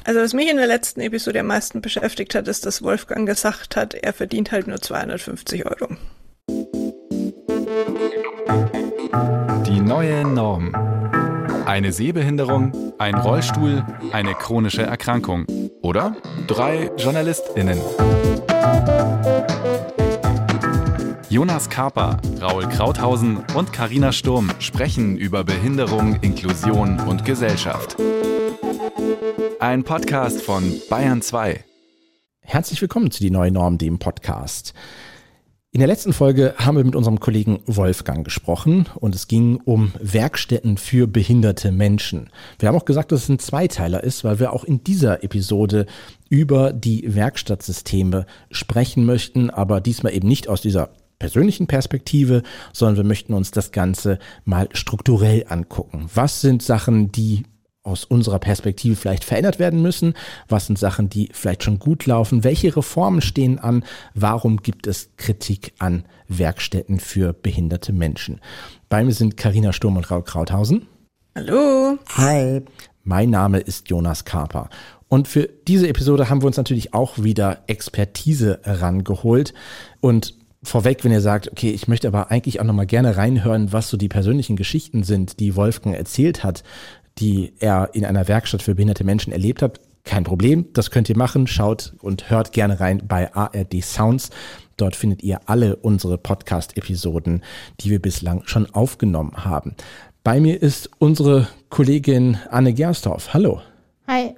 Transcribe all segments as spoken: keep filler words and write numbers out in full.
Also was mich in der letzten Episode am meisten beschäftigt hat, ist, dass Wolfgang gesagt hat, er verdient halt nur zweihundertfünfzig Euro. Die neue Norm. Eine Sehbehinderung, ein Rollstuhl, eine chronische Erkrankung oder drei JournalistInnen. Jonas Karper, Raul Krauthausen und Carina Sturm sprechen über Behinderung, Inklusion und Gesellschaft. Ein Podcast von Bayern zwei. Herzlich willkommen zu Die neue Norm, dem Podcast. In der letzten Folge haben wir mit unserem Kollegen Wolfgang gesprochen und es ging um Werkstätten für behinderte Menschen. Wir haben auch gesagt, dass es ein Zweiteiler ist, weil wir auch in dieser Episode über die Werkstattsysteme sprechen möchten, aber diesmal eben nicht aus dieser persönlichen Perspektive, sondern wir möchten uns das Ganze mal strukturell angucken. Was sind Sachen, die aus unserer Perspektive vielleicht verändert werden müssen? Was sind Sachen, die vielleicht schon gut laufen? Welche Reformen stehen an? Warum gibt es Kritik an Werkstätten für behinderte Menschen? Bei mir sind Carina Sturm und Raul Krauthausen. Hallo. Hi. Mein Name ist Jonas Karper. Und für diese Episode haben wir uns natürlich auch wieder Expertise herangeholt. Und vorweg, wenn ihr sagt, okay, ich möchte aber eigentlich auch nochmal gerne reinhören, was so die persönlichen Geschichten sind, die Wolfgang erzählt hat, die er in einer Werkstatt für behinderte Menschen erlebt hat, kein Problem, das könnt ihr machen. Schaut und hört gerne rein bei A R D Sounds. Dort findet ihr alle unsere Podcast-Episoden, die wir bislang schon aufgenommen haben. Bei mir ist unsere Kollegin Anne Gersdorf. Hallo. Hi.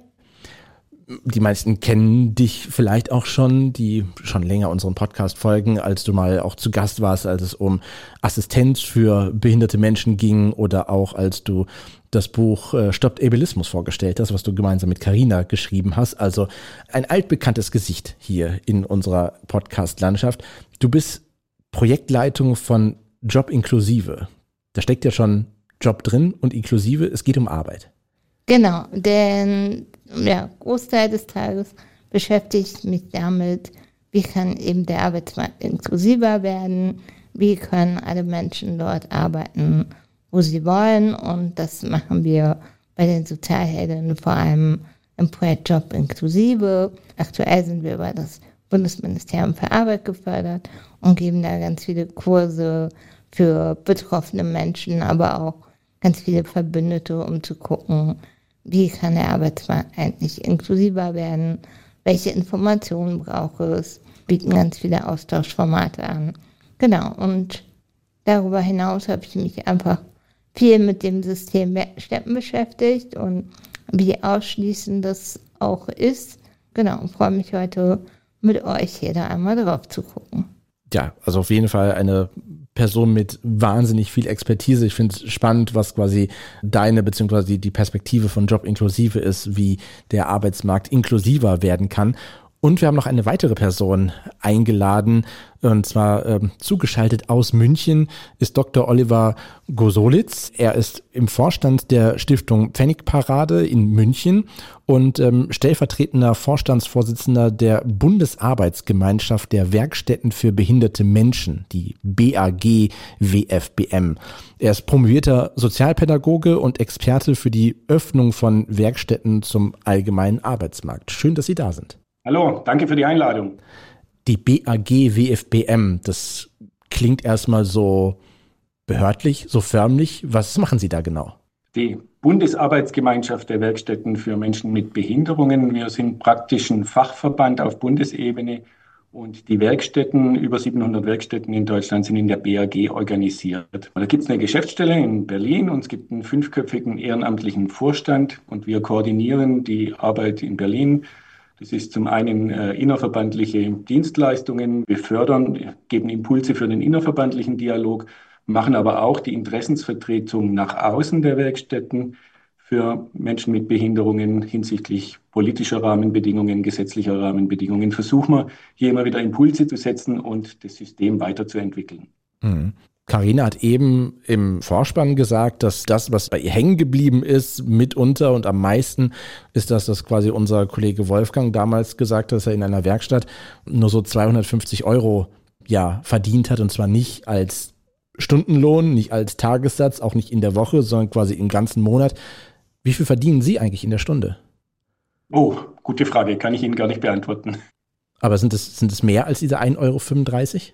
Die meisten kennen dich vielleicht auch schon, die schon länger unseren Podcast folgen, als du mal auch zu Gast warst, als es um Assistenz für behinderte Menschen ging oder auch als du das Buch äh, Stoppt Ableismus vorgestellt hast, was du gemeinsam mit Carina geschrieben hast. Also ein altbekanntes Gesicht hier in unserer Podcast-Landschaft. Du bist Projektleitung von Job Inklusive. Da steckt ja schon Job drin und Inklusive, es geht um Arbeit. Genau, denn ja, Großteil des Tages beschäftige ich mich damit, wie kann eben der Arbeitsmarkt inklusiver werden, wie können alle Menschen dort arbeiten, wo sie wollen, und das machen wir bei den Sozialheldinnen vor allem im Projekt Job Inklusive. Aktuell sind wir über das Bundesministerium für Arbeit gefördert und geben da ganz viele Kurse für betroffene Menschen, aber auch ganz viele Verbündete, um zu gucken, wie kann der Arbeitsmarkt eigentlich inklusiver werden, welche Informationen braucht es, bieten ganz viele Austauschformate an. Genau, und darüber hinaus habe ich mich einfach viel mit dem System Werkstätten beschäftigt und wie ausschließend das auch ist. Genau, und freue mich heute mit euch hier da einmal drauf zu gucken. Ja, also auf jeden Fall eine Person mit wahnsinnig viel Expertise. Ich finde es spannend, was quasi deine bzw. die Perspektive von Job Inklusive ist, wie der Arbeitsmarkt inklusiver werden kann. Und wir haben noch eine weitere Person eingeladen, und zwar ähm, zugeschaltet aus München ist Doktor Oliver Gosolitz. Er ist im Vorstand der Stiftung Pfennigparade in München und ähm, stellvertretender Vorstandsvorsitzender der Bundesarbeitsgemeinschaft der Werkstätten für behinderte Menschen, die B A G W F B M. Er ist promovierter Sozialpädagoge und Experte für die Öffnung von Werkstätten zum allgemeinen Arbeitsmarkt. Schön, dass Sie da sind. Hallo, danke für die Einladung. Die B A G W F B M, das klingt erstmal so behördlich, so förmlich. Was machen Sie da genau? Die Bundesarbeitsgemeinschaft der Werkstätten für Menschen mit Behinderungen. Wir sind praktisch ein Fachverband auf Bundesebene und die Werkstätten, über siebenhundert Werkstätten in Deutschland, sind in der B A G organisiert. Da gibt es eine Geschäftsstelle in Berlin und es gibt einen fünfköpfigen ehrenamtlichen Vorstand und wir koordinieren die Arbeit in Berlin. Das ist zum einen äh, innerverbandliche Dienstleistungen. Wir fördern, geben Impulse für den innerverbandlichen Dialog, machen aber auch die Interessensvertretung nach außen der Werkstätten für Menschen mit Behinderungen hinsichtlich politischer Rahmenbedingungen, gesetzlicher Rahmenbedingungen. Versuchen wir, hier immer wieder Impulse zu setzen und das System weiterzuentwickeln. Mhm. Carina hat eben im Vorspann gesagt, dass das, was bei ihr hängen geblieben ist, mitunter und am meisten, ist das, was quasi unser Kollege Wolfgang damals gesagt hat, dass er in einer Werkstatt nur so zweihundertfünfzig Euro ja, verdient hat, und zwar nicht als Stundenlohn, nicht als Tagessatz, auch nicht in der Woche, sondern quasi im ganzen Monat. Wie viel verdienen Sie eigentlich in der Stunde? Oh, gute Frage, kann ich Ihnen gar nicht beantworten. Aber sind es, sind es mehr als diese ein Euro fünfunddreißig?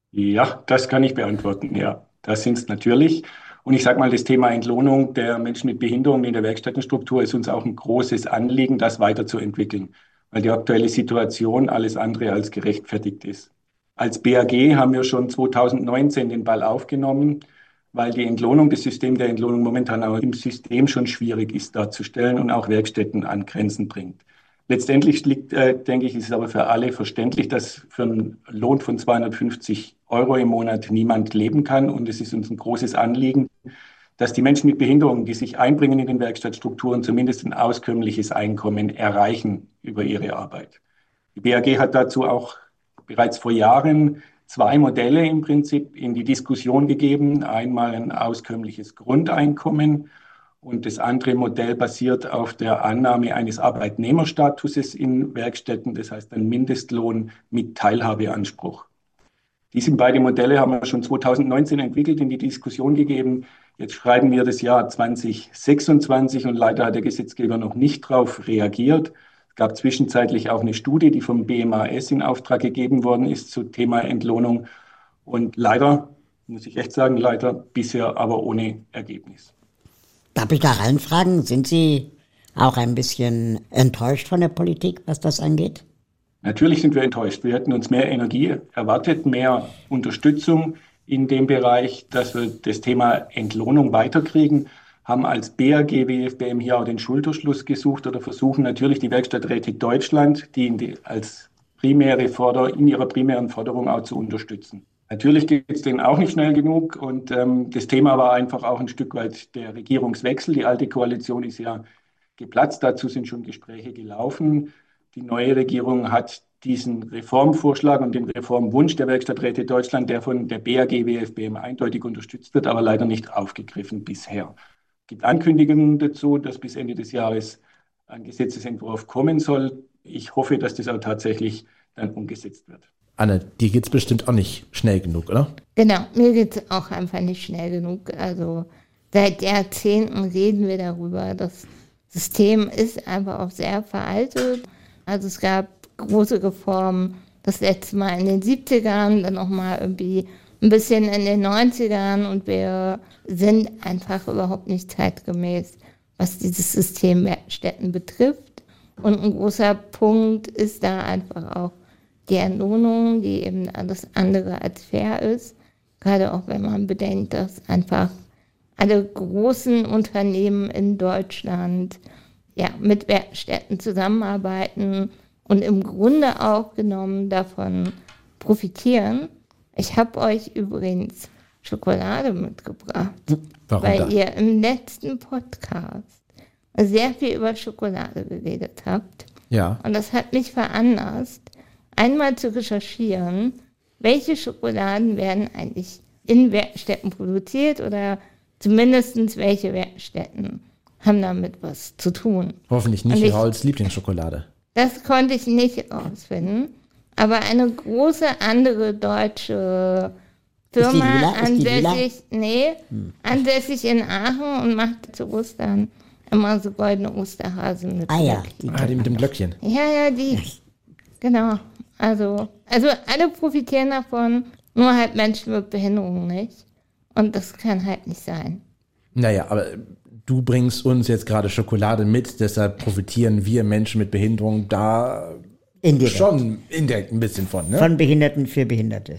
Ja, das kann ich beantworten, ja. Das sind es natürlich. Und ich sage mal, das Thema Entlohnung der Menschen mit Behinderung in der Werkstättenstruktur ist uns auch ein großes Anliegen, das weiterzuentwickeln, weil die aktuelle Situation alles andere als gerechtfertigt ist. Als B A G haben wir schon zweitausendneunzehn den Ball aufgenommen, weil die Entlohnung, das System der Entlohnung momentan auch im System schon schwierig ist darzustellen und auch Werkstätten an Grenzen bringt. Letztendlich liegt, äh, denke ich, ist es aber für alle verständlich, dass für einen Lohn von zweihundertfünfzig Euro im Monat niemand leben kann. Und es ist uns ein großes Anliegen, dass die Menschen mit Behinderungen, die sich einbringen in den Werkstattstrukturen, zumindest ein auskömmliches Einkommen erreichen über ihre Arbeit. Die B A G hat dazu auch bereits vor Jahren zwei Modelle im Prinzip in die Diskussion gegeben. Einmal ein auskömmliches Grundeinkommen und das andere Modell basiert auf der Annahme eines Arbeitnehmerstatuses in Werkstätten, das heißt ein Mindestlohn mit Teilhabeanspruch. Diese beiden Modelle haben wir schon zweitausendneunzehn entwickelt, in die Diskussion gegeben. Jetzt schreiben wir das Jahr zweitausendsechsundzwanzig und leider hat der Gesetzgeber noch nicht darauf reagiert. Es gab zwischenzeitlich auch eine Studie, die vom B M A S in Auftrag gegeben worden ist zum Thema Entlohnung. Und leider, muss ich echt sagen, leider bisher aber ohne Ergebnis. Darf ich da reinfragen, sind Sie auch ein bisschen enttäuscht von der Politik, was das angeht? Natürlich sind wir enttäuscht. Wir hätten uns mehr Energie erwartet, mehr Unterstützung in dem Bereich, dass wir das Thema Entlohnung weiterkriegen, haben als B A G W F B M hier auch den Schulterschluss gesucht oder versuchen natürlich die Werkstatträte Deutschland, die, in die als primäre Forder, in ihrer primären Forderung auch zu unterstützen. Natürlich geht es denen auch nicht schnell genug und ähm, das Thema war einfach auch ein Stück weit der Regierungswechsel. Die alte Koalition ist ja geplatzt, dazu sind schon Gespräche gelaufen. Die neue Regierung hat diesen Reformvorschlag und den Reformwunsch der Werkstatträte Deutschland, der von der B A G W F B M eindeutig unterstützt wird, aber leider nicht aufgegriffen bisher. Es gibt Ankündigungen dazu, dass bis Ende des Jahres ein Gesetzesentwurf kommen soll. Ich hoffe, dass das auch tatsächlich dann umgesetzt wird. Anne, dir geht's bestimmt auch nicht schnell genug, oder? Genau, mir geht's auch einfach nicht schnell genug. Also seit Jahrzehnten reden wir darüber. Das System ist einfach auch sehr veraltet. Also es gab große Reformen, das letzte Mal in den siebzigern, dann nochmal irgendwie ein bisschen in den neunzigern und wir sind einfach überhaupt nicht zeitgemäß, was dieses System Werkstätten betrifft. Und ein großer Punkt ist da einfach auch die Entlohnung, die eben alles andere als fair ist. Gerade auch wenn man bedenkt, dass einfach alle großen Unternehmen in Deutschland ja, mit Werkstätten zusammenarbeiten und im Grunde auch genommen davon profitieren. Ich habe euch übrigens Schokolade mitgebracht, Warum weil da? ihr im letzten Podcast sehr viel über Schokolade geredet habt. Ja. Und das hat mich veranlasst, einmal zu recherchieren, welche Schokoladen werden eigentlich in Werkstätten produziert oder zumindest welche Werkstätten haben damit was zu tun. Hoffentlich nicht Und ich- Rauls Lieblingsschokolade. Das konnte ich nicht rausfinden, aber eine große andere deutsche Ist die Firma, lila? Ist die lila? ansässig, nee, ansässig in Aachen und macht zu Ostern immer so goldene Osterhasen mit Ah ja, Glöckchen. die Ah, die mit dem Glöckchen. Ja, ja, die. Genau. Also, also alle profitieren davon, nur halt Menschen mit Behinderung nicht. Und das kann halt nicht sein. Naja, aber du bringst uns jetzt gerade Schokolade mit, deshalb profitieren wir Menschen mit Behinderung da indirekt. schon indirekt ein bisschen von, ne? Von Behinderten für Behinderte.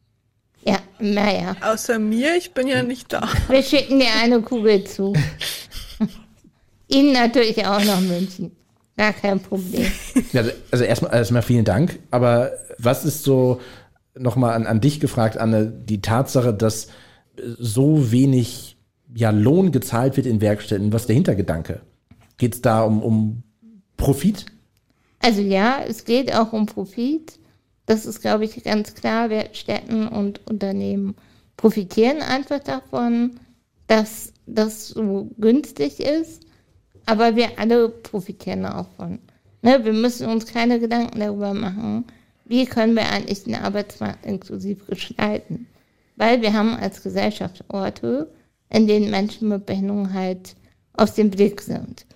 Ja, naja. Außer mir, ich bin ja nicht da. Wir schicken dir eine Kugel zu. Ihnen natürlich auch noch München. Gar kein Problem. Ja, also erstmal, erstmal vielen Dank, aber was ist so, nochmal an, an dich gefragt, Anne, die Tatsache, dass so wenig ja, Lohn gezahlt wird in Werkstätten, was ist der Hintergedanke? Geht es da um, um Profit? Also ja, es geht auch um Profit. Das ist, glaube ich, ganz klar. Werkstätten und Unternehmen profitieren einfach davon, dass das so günstig ist. Aber wir alle profitieren auch von. Ne, wir müssen uns keine Gedanken darüber machen, wie können wir eigentlich den Arbeitsmarkt inklusiv gestalten. Weil wir haben als Gesellschaft Orte, in denen Menschen mit Behinderung halt aus dem Blick sind.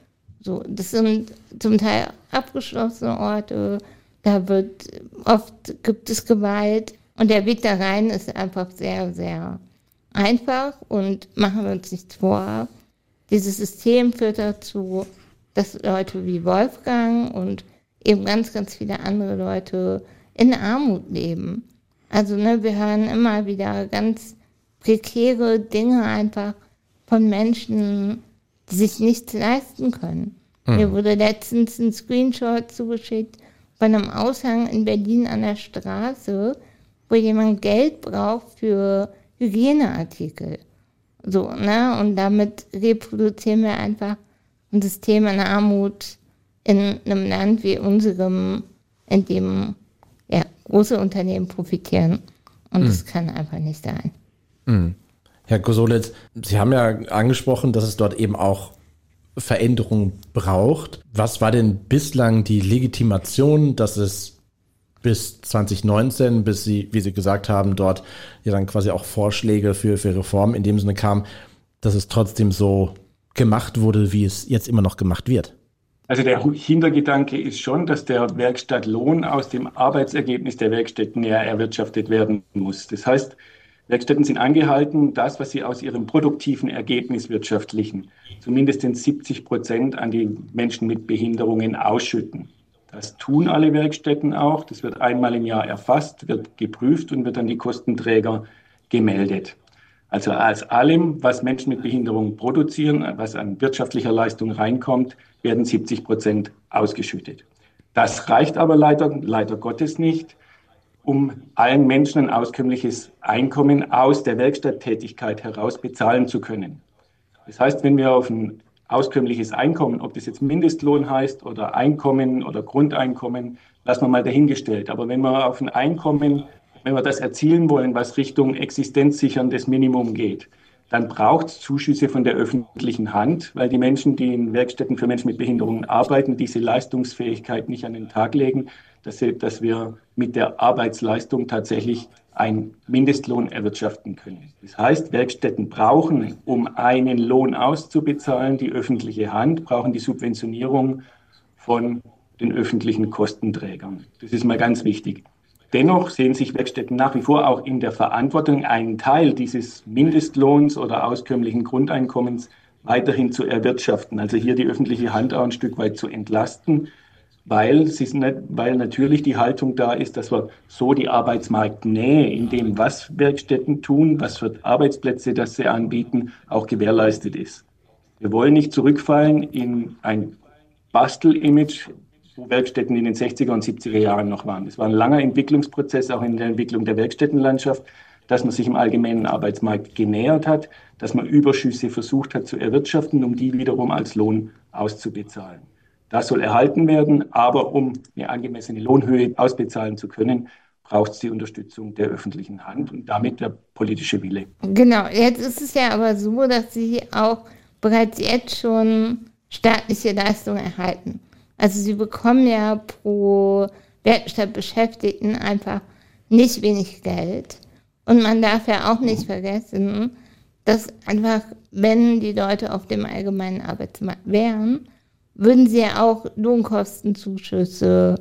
So, das sind zum Teil abgeschlossene Orte, da wird oft gibt es Gewalt und der Weg da rein ist einfach sehr, sehr einfach und machen wir uns nichts vor. Dieses System führt dazu, dass Leute wie Wolfgang und eben ganz, ganz viele andere Leute in Armut leben. Also ne, wir hören immer wieder ganz prekäre Dinge einfach von Menschen, die sich nichts leisten können. Mhm. Mir wurde letztens ein Screenshot zugeschickt von einem Aushang in Berlin an der Straße, wo jemand Geld braucht für Hygieneartikel. So, ne? Und damit reproduzieren wir einfach ein System in Armut in einem Land wie unserem, in dem ja, große Unternehmen profitieren. Und mhm. das kann einfach nicht sein. Mhm. Herr Kosolitz, Sie haben ja angesprochen, dass es dort eben auch Veränderungen braucht. Was war denn bislang die Legitimation, dass es bis zwanzig neunzehn, bis Sie, wie Sie gesagt haben, dort ja dann quasi auch Vorschläge für, für Reformen in dem Sinne kamen, dass es trotzdem so gemacht wurde, wie es jetzt immer noch gemacht wird? Also der Hintergedanke ist schon, dass der Werkstattlohn aus dem Arbeitsergebnis der Werkstätten ja erwirtschaftet werden muss. Das heißt, Werkstätten sind angehalten, das, was sie aus ihrem produktiven Ergebnis wirtschaftlichen, zumindest siebzig Prozent an die Menschen mit Behinderungen ausschütten. Das tun alle Werkstätten auch. Das wird einmal im Jahr erfasst, wird geprüft und wird an die Kostenträger gemeldet. Also aus allem, was Menschen mit Behinderung produzieren, was an wirtschaftlicher Leistung reinkommt, werden siebzig Prozent ausgeschüttet. Das reicht aber leider, leider Gottes nicht, um allen Menschen ein auskömmliches Einkommen aus der Werkstatttätigkeit heraus bezahlen zu können. Das heißt, wenn wir auf ein auskömmliches Einkommen, ob das jetzt Mindestlohn heißt oder Einkommen oder Grundeinkommen, lassen wir mal dahingestellt. Aber wenn wir auf ein Einkommen, wenn wir das erzielen wollen, was Richtung existenzsicherndes Minimum geht, dann braucht es Zuschüsse von der öffentlichen Hand, weil die Menschen, die in Werkstätten für Menschen mit Behinderungen arbeiten, diese Leistungsfähigkeit nicht an den Tag legen, dass, sie, dass wir mit der Arbeitsleistung tatsächlich einen Mindestlohn erwirtschaften können. Das heißt, Werkstätten brauchen, um einen Lohn auszubezahlen, die öffentliche Hand, brauchen die Subventionierung von den öffentlichen Kostenträgern. Das ist mal ganz wichtig. Dennoch sehen sich Werkstätten nach wie vor auch in der Verantwortung, einen Teil dieses Mindestlohns oder auskömmlichen Grundeinkommens weiterhin zu erwirtschaften. Also hier die öffentliche Hand auch ein Stück weit zu entlasten, weil, sie nicht, weil natürlich die Haltung da ist, dass wir so die Arbeitsmarktnähe in dem, was Werkstätten tun, was für Arbeitsplätze das sie anbieten, auch gewährleistet ist. Wir wollen nicht zurückfallen in ein Bastel-Image, wo Werkstätten in den sechziger und siebziger Jahren noch waren. Es war ein langer Entwicklungsprozess, auch in der Entwicklung der Werkstättenlandschaft, dass man sich im allgemeinen Arbeitsmarkt genähert hat, dass man Überschüsse versucht hat zu erwirtschaften, um die wiederum als Lohn auszubezahlen. Das soll erhalten werden, aber um eine angemessene Lohnhöhe ausbezahlen zu können, braucht es die Unterstützung der öffentlichen Hand und damit der politische Wille. Genau, jetzt ist es ja aber so, dass Sie auch bereits jetzt schon staatliche Leistungen erhalten. Also Sie bekommen ja pro Werkstattbeschäftigten einfach nicht wenig Geld. Und man darf ja auch nicht vergessen, dass einfach, wenn die Leute auf dem allgemeinen Arbeitsmarkt wären, würden sie ja auch Lohnkostenzuschüsse,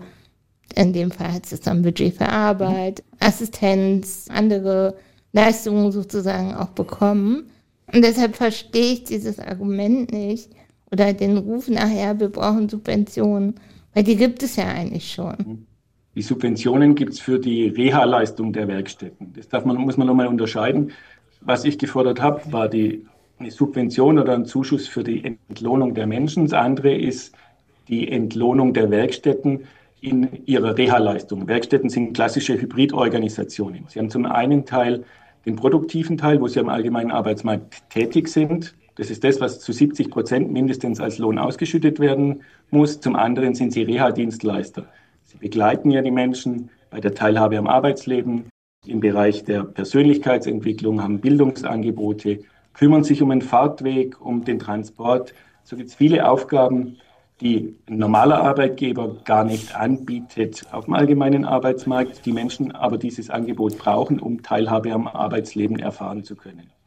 in dem Fall heißt es dann Budget für Arbeit, Assistenz, andere Leistungen sozusagen auch bekommen. Und deshalb verstehe ich dieses Argument nicht oder den Ruf nachher, wir brauchen Subventionen, weil die gibt es ja eigentlich schon. Die Subventionen gibt es für die Reha-Leistung der Werkstätten. Das darf man, muss man nochmal unterscheiden. Was ich gefordert habe, war die eine Subvention oder ein Zuschuss für die Entlohnung der Menschen. Das andere ist die Entlohnung der Werkstätten in ihrer Reha-Leistung. Werkstätten sind klassische Hybridorganisationen. Sie haben zum einen Teil den produktiven Teil, wo sie am allgemeinen Arbeitsmarkt tätig sind. Das ist das, was zu siebzig Prozent mindestens als Lohn ausgeschüttet werden muss. Zum anderen sind sie Reha-Dienstleister. Sie begleiten ja die Menschen bei der Teilhabe am Arbeitsleben, im Bereich der Persönlichkeitsentwicklung, haben Bildungsangebote, kümmern sich um den Fahrtweg, um den Transport. So gibt es viele Aufgaben, die ein normaler Arbeitgeber gar nicht anbietet auf dem allgemeinen Arbeitsmarkt, die Menschen aber dieses Angebot brauchen, um Teilhabe am Arbeitsleben erfahren zu können.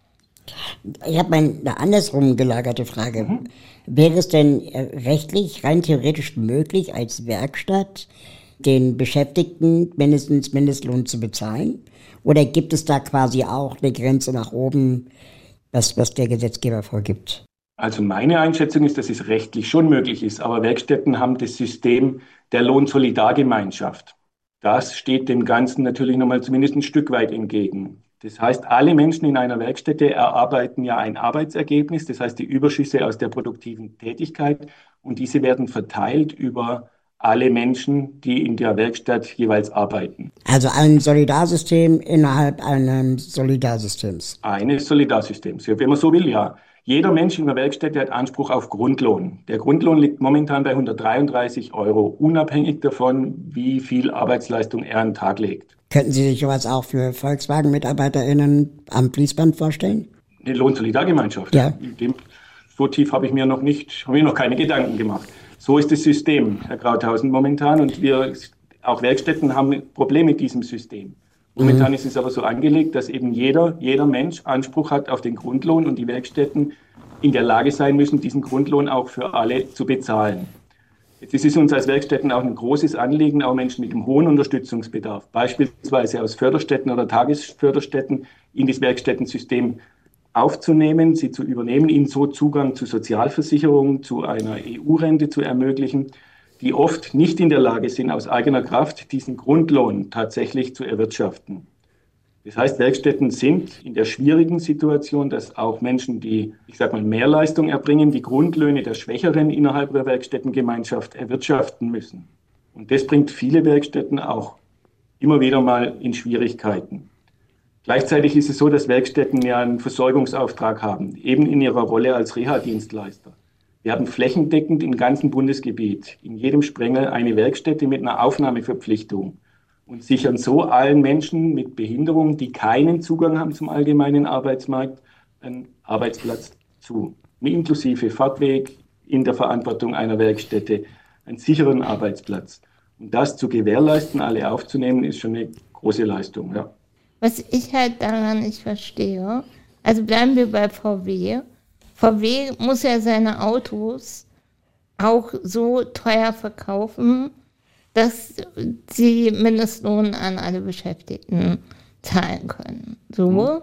Ich habe mal eine andersrum gelagerte Frage. Mhm. Wäre es denn rechtlich, rein theoretisch möglich, als Werkstatt den Beschäftigten mindestens Mindestlohn zu bezahlen? Oder gibt es da quasi auch eine Grenze nach oben, was, was der Gesetzgeber vorgibt? Also meine Einschätzung ist, dass es rechtlich schon möglich ist, aber Werkstätten haben das System der Lohnsolidargemeinschaft. Das steht dem Ganzen natürlich nochmal zumindest ein Stück weit entgegen. Das heißt, alle Menschen in einer Werkstätte erarbeiten ja ein Arbeitsergebnis, das heißt die Überschüsse aus der produktiven Tätigkeit, und diese werden verteilt über alle Menschen, die in der Werkstatt jeweils arbeiten. Also ein Solidarsystem innerhalb eines Solidarsystems. Eines Solidarsystems, wenn man so will, ja. Jeder Mensch in der Werkstätte hat Anspruch auf Grundlohn. Der Grundlohn liegt momentan bei hundertdreiunddreißig Euro, unabhängig davon, wie viel Arbeitsleistung er an den Tag legt. Könnten Sie sich sowas auch für Volkswagen-MitarbeiterInnen am Fließband vorstellen? Eine Lohnsolidargemeinschaft? Ja. Dem, so tief habe ich mir noch nicht, habe ich noch keine Gedanken gemacht. So ist das System, Herr Krauthausen, momentan. Und wir, auch Werkstätten haben Probleme mit diesem System. Momentan mhm. ist es aber so angelegt, dass eben jeder, jeder Mensch Anspruch hat auf den Grundlohn und die Werkstätten in der Lage sein müssen, diesen Grundlohn auch für alle zu bezahlen. Jetzt ist es uns als Werkstätten auch ein großes Anliegen, auch Menschen mit einem hohen Unterstützungsbedarf, beispielsweise aus Förderstätten oder Tagesförderstätten, in das Werkstättensystem aufzunehmen, sie zu übernehmen, ihnen so Zugang zu Sozialversicherungen, zu einer E U-Rente zu ermöglichen, die oft nicht in der Lage sind, aus eigener Kraft diesen Grundlohn tatsächlich zu erwirtschaften. Das heißt, Werkstätten sind in der schwierigen Situation, dass auch Menschen, die, ich sag mal, Mehrleistung erbringen, die Grundlöhne der Schwächeren innerhalb der Werkstättengemeinschaft erwirtschaften müssen. Und das bringt viele Werkstätten auch immer wieder mal in Schwierigkeiten. Gleichzeitig ist es so, dass Werkstätten ja einen Versorgungsauftrag haben, eben in ihrer Rolle als Reha-Dienstleister. Wir haben flächendeckend im ganzen Bundesgebiet, in jedem Sprengel, eine Werkstätte mit einer Aufnahmeverpflichtung und sichern so allen Menschen mit Behinderung, die keinen Zugang haben zum allgemeinen Arbeitsmarkt, einen Arbeitsplatz zu. Inklusive Fahrtweg in der Verantwortung einer Werkstätte, einen sicheren Arbeitsplatz. Und das zu gewährleisten, alle aufzunehmen, ist schon eine große Leistung. Ja. Was ich halt daran nicht verstehe, also bleiben wir bei V W. V W muss ja seine Autos auch so teuer verkaufen, dass sie Mindestlohn an alle Beschäftigten zahlen können. So, mhm.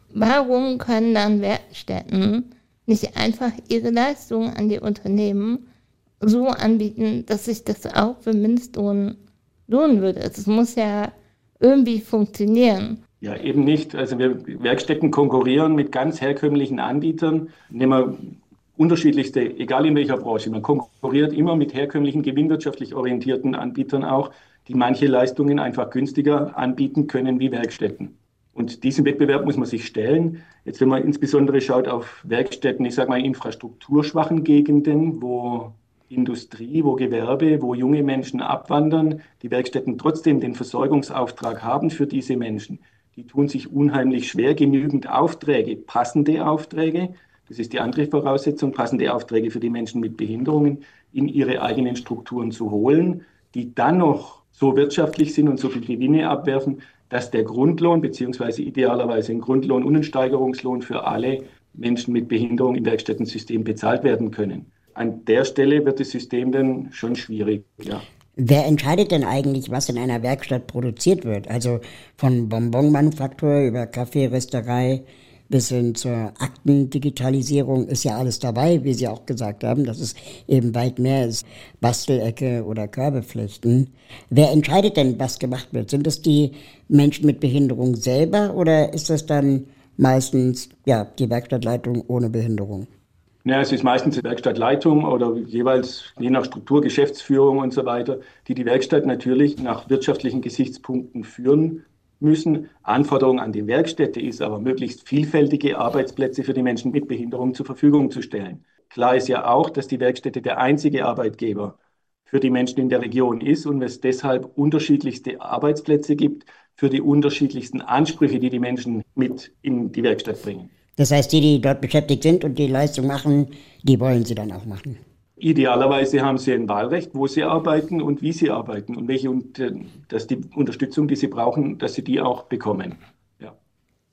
Warum können dann Werkstätten nicht einfach ihre Leistungen an die Unternehmen so anbieten, dass sich das auch für Mindestlohn lohnen würde? Es muss ja irgendwie funktionieren. Ja, eben nicht. Also wir Werkstätten konkurrieren mit ganz herkömmlichen Anbietern. Nehmen wir unterschiedlichste, egal in welcher Branche. Man konkurriert immer mit herkömmlichen, gewinnwirtschaftlich orientierten Anbietern auch, die manche Leistungen einfach günstiger anbieten können wie Werkstätten. Und diesem Wettbewerb muss man sich stellen. Jetzt, wenn man insbesondere schaut auf Werkstätten, ich sage mal in infrastrukturschwachen Gegenden, wo Industrie, wo Gewerbe, wo junge Menschen abwandern, die Werkstätten trotzdem den Versorgungsauftrag haben für diese Menschen. Die tun sich unheimlich schwer, genügend Aufträge, passende Aufträge, das ist die andere Voraussetzung, passende Aufträge für die Menschen mit Behinderungen in ihre eigenen Strukturen zu holen, die dann noch so wirtschaftlich sind und so viel Gewinne abwerfen, dass der Grundlohn beziehungsweise idealerweise ein Grundlohn und ein Steigerungslohn für alle Menschen mit Behinderung im Werkstättensystem bezahlt werden können. An der Stelle wird das System dann schon schwierig, ja. Wer entscheidet denn eigentlich, was in einer Werkstatt produziert wird? Also von Bonbonmanufaktur über Kaffeerösterei bis hin zur Aktendigitalisierung ist ja alles dabei, wie Sie auch gesagt haben, dass es eben weit mehr ist, Bastelecke oder Körbeflechten. Wer entscheidet denn, was gemacht wird? Sind das die Menschen mit Behinderung selber oder ist das dann meistens ja die Werkstattleitung ohne Behinderung? Ja, es ist meistens die Werkstattleitung oder jeweils je nach Struktur, Geschäftsführung und so weiter, die die Werkstatt natürlich nach wirtschaftlichen Gesichtspunkten führen müssen. Anforderung an die Werkstätte ist aber, möglichst vielfältige Arbeitsplätze für die Menschen mit Behinderung zur Verfügung zu stellen. Klar ist ja auch, dass die Werkstätte der einzige Arbeitgeber für die Menschen in der Region ist und es deshalb unterschiedlichste Arbeitsplätze gibt für die unterschiedlichsten Ansprüche, die die Menschen mit in die Werkstatt bringen. Das heißt, die, die dort beschäftigt sind und die Leistung machen, die wollen sie dann auch machen. Idealerweise haben sie ein Wahlrecht, wo sie arbeiten und wie sie arbeiten und welche, dass die Unterstützung, die sie brauchen, dass sie die auch bekommen. Ja.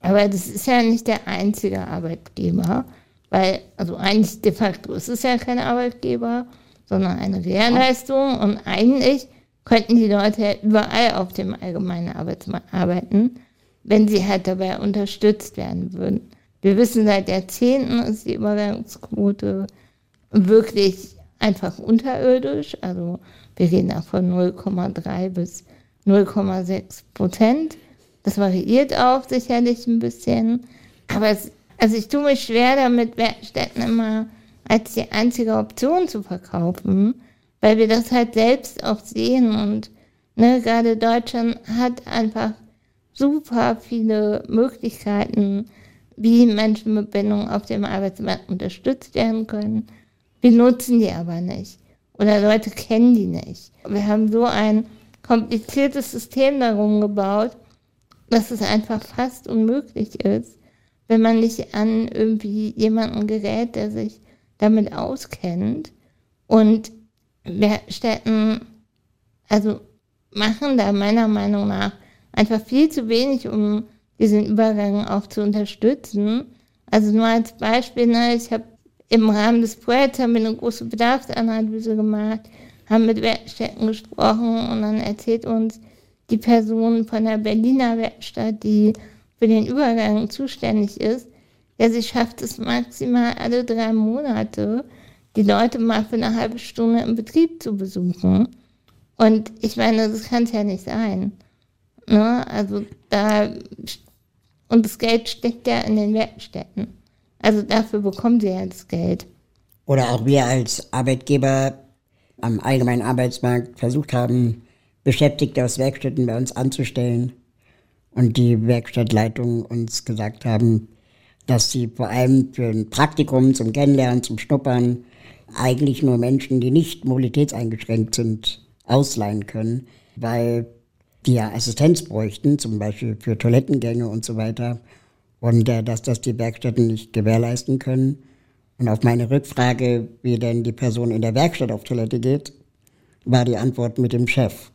Aber das ist ja nicht der einzige Arbeitgeber, weil, also eigentlich de facto ist es ja kein Arbeitgeber, sondern eine Lehrleistung und eigentlich könnten die Leute ja überall auf dem allgemeinen Arbeitsmarkt arbeiten, wenn sie halt dabei unterstützt werden würden. Wir wissen, seit Jahrzehnten ist die Übergangsquote wirklich einfach unterirdisch. Also wir reden da von null Komma drei bis null Komma sechs Prozent. Das variiert auch sicherlich ein bisschen. Aber es, also ich tue mich schwer damit, Werkstätten immer als die einzige Option zu verkaufen, weil wir das halt selbst auch sehen. Und ne, gerade Deutschland hat einfach super viele Möglichkeiten, wie Menschen mit Bindung auf dem Arbeitsmarkt unterstützt werden können. Wir nutzen die aber nicht. Oder Leute kennen die nicht. Wir haben so ein kompliziertes System darum gebaut, dass es einfach fast unmöglich ist, wenn man nicht an irgendwie jemanden gerät, der sich damit auskennt. Und Werkstätten, also machen da meiner Meinung nach einfach viel zu wenig, um diesen Übergang auch zu unterstützen. Also nur als Beispiel, ne, ich habe im Rahmen des Projekts haben wir eine große Bedarfsanalyse gemacht, haben mit Werkstätten gesprochen und dann erzählt uns die Person von der Berliner Werkstatt, die für den Übergang zuständig ist, ja, sie schafft es maximal alle drei Monate, die Leute mal für eine halbe Stunde im Betrieb zu besuchen. Und ich meine, das kann es ja nicht sein. Ne? Also da, und das Geld steckt ja in den Werkstätten. Also dafür bekommen sie ja das Geld. Oder auch wir als Arbeitgeber am allgemeinen Arbeitsmarkt versucht haben, Beschäftigte aus Werkstätten bei uns anzustellen. Und die Werkstattleitungen uns gesagt haben, dass sie vor allem für ein Praktikum, zum Kennenlernen, zum Schnuppern, eigentlich nur Menschen, die nicht mobilitätseingeschränkt sind, ausleihen können, weil die ja Assistenz bräuchten, zum Beispiel für Toilettengänge und so weiter. Und äh, dass das die Werkstätten nicht gewährleisten können. Und auf meine Rückfrage, wie denn die Person in der Werkstatt auf Toilette geht, war die Antwort mit dem Chef.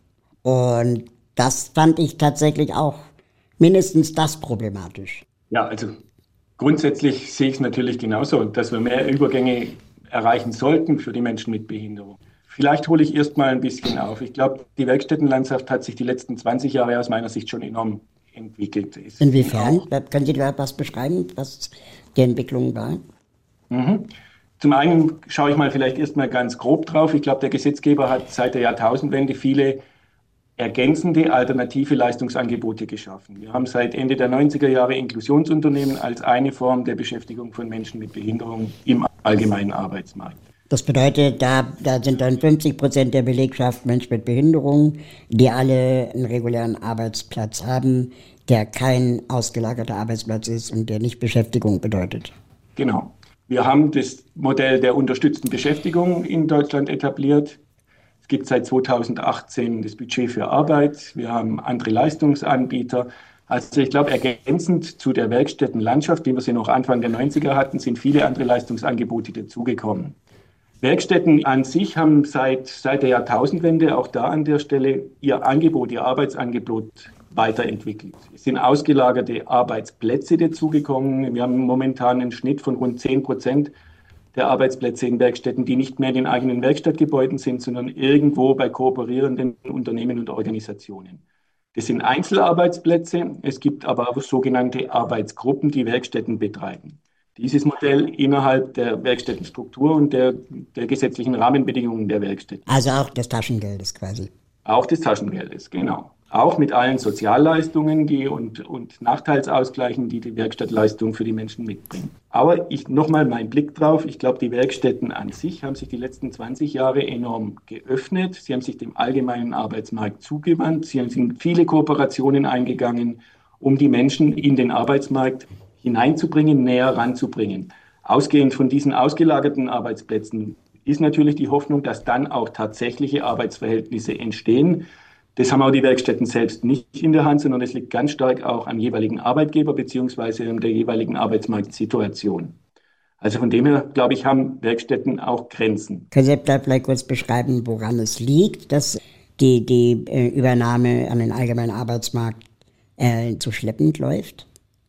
Und das fand ich tatsächlich auch mindestens das problematisch. Ja, also grundsätzlich sehe ich es natürlich genauso, dass wir mehr Übergänge erreichen sollten für die Menschen mit Behinderung. Vielleicht hole ich erst mal ein bisschen auf. Ich glaube, die Werkstättenlandschaft hat sich die letzten zwanzig Jahre aus meiner Sicht schon enorm entwickelt. Ist Inwiefern? Können Sie da was beschreiben, was die Entwicklung war? Mhm. Zum einen schaue ich mal vielleicht erst mal ganz grob drauf. Ich glaube, der Gesetzgeber hat seit der Jahrtausendwende viele ergänzende alternative Leistungsangebote geschaffen. Wir haben seit Ende der neunziger Jahre Inklusionsunternehmen als eine Form der Beschäftigung von Menschen mit Behinderung im allgemeinen Arbeitsmarkt. Das bedeutet, da, da sind dann fünfzig Prozent der Belegschaft Menschen mit Behinderung, die alle einen regulären Arbeitsplatz haben, der kein ausgelagerter Arbeitsplatz ist und der nicht Beschäftigung bedeutet. Genau. Wir haben das Modell der unterstützten Beschäftigung in Deutschland etabliert. Es gibt seit zweitausendachtzehn das Budget für Arbeit. Wir haben andere Leistungsanbieter. Also ich glaube, ergänzend zu der Werkstättenlandschaft, wie wir sie noch Anfang der neunziger hatten, sind viele andere Leistungsangebote dazugekommen. Werkstätten an sich haben seit, seit der Jahrtausendwende auch da an der Stelle ihr Angebot, ihr Arbeitsangebot weiterentwickelt. Es sind ausgelagerte Arbeitsplätze dazugekommen. Wir haben momentan einen Schnitt von rund zehn Prozent der Arbeitsplätze in Werkstätten, die nicht mehr in den eigenen Werkstattgebäuden sind, sondern irgendwo bei kooperierenden Unternehmen und Organisationen. Das sind Einzelarbeitsplätze. Es gibt aber auch sogenannte Arbeitsgruppen, die Werkstätten betreiben. Dieses Modell innerhalb der Werkstättenstruktur und der, der gesetzlichen Rahmenbedingungen der Werkstätten. Also auch des Taschengeldes quasi. Auch des Taschengeldes, genau. Auch mit allen Sozialleistungen die und, und Nachteilsausgleichen, die die Werkstattleistung für die Menschen mitbringt. Aber ich nochmal meinen Blick drauf. Ich glaube, die Werkstätten an sich haben sich die letzten zwanzig Jahre enorm geöffnet. Sie haben sich dem allgemeinen Arbeitsmarkt zugewandt. Sie sind viele Kooperationen eingegangen, um die Menschen in den Arbeitsmarkt hineinzubringen, näher ranzubringen. Ausgehend von diesen ausgelagerten Arbeitsplätzen ist natürlich die Hoffnung, dass dann auch tatsächliche Arbeitsverhältnisse entstehen. Das haben auch die Werkstätten selbst nicht in der Hand, sondern es liegt ganz stark auch am jeweiligen Arbeitgeber bzw. an der jeweiligen Arbeitsmarktsituation. Also von dem her, glaube ich, haben Werkstätten auch Grenzen. Können Sie vielleicht kurz beschreiben, woran es liegt, dass die, die äh, Übernahme an den allgemeinen Arbeitsmarkt äh, zu schleppend läuft?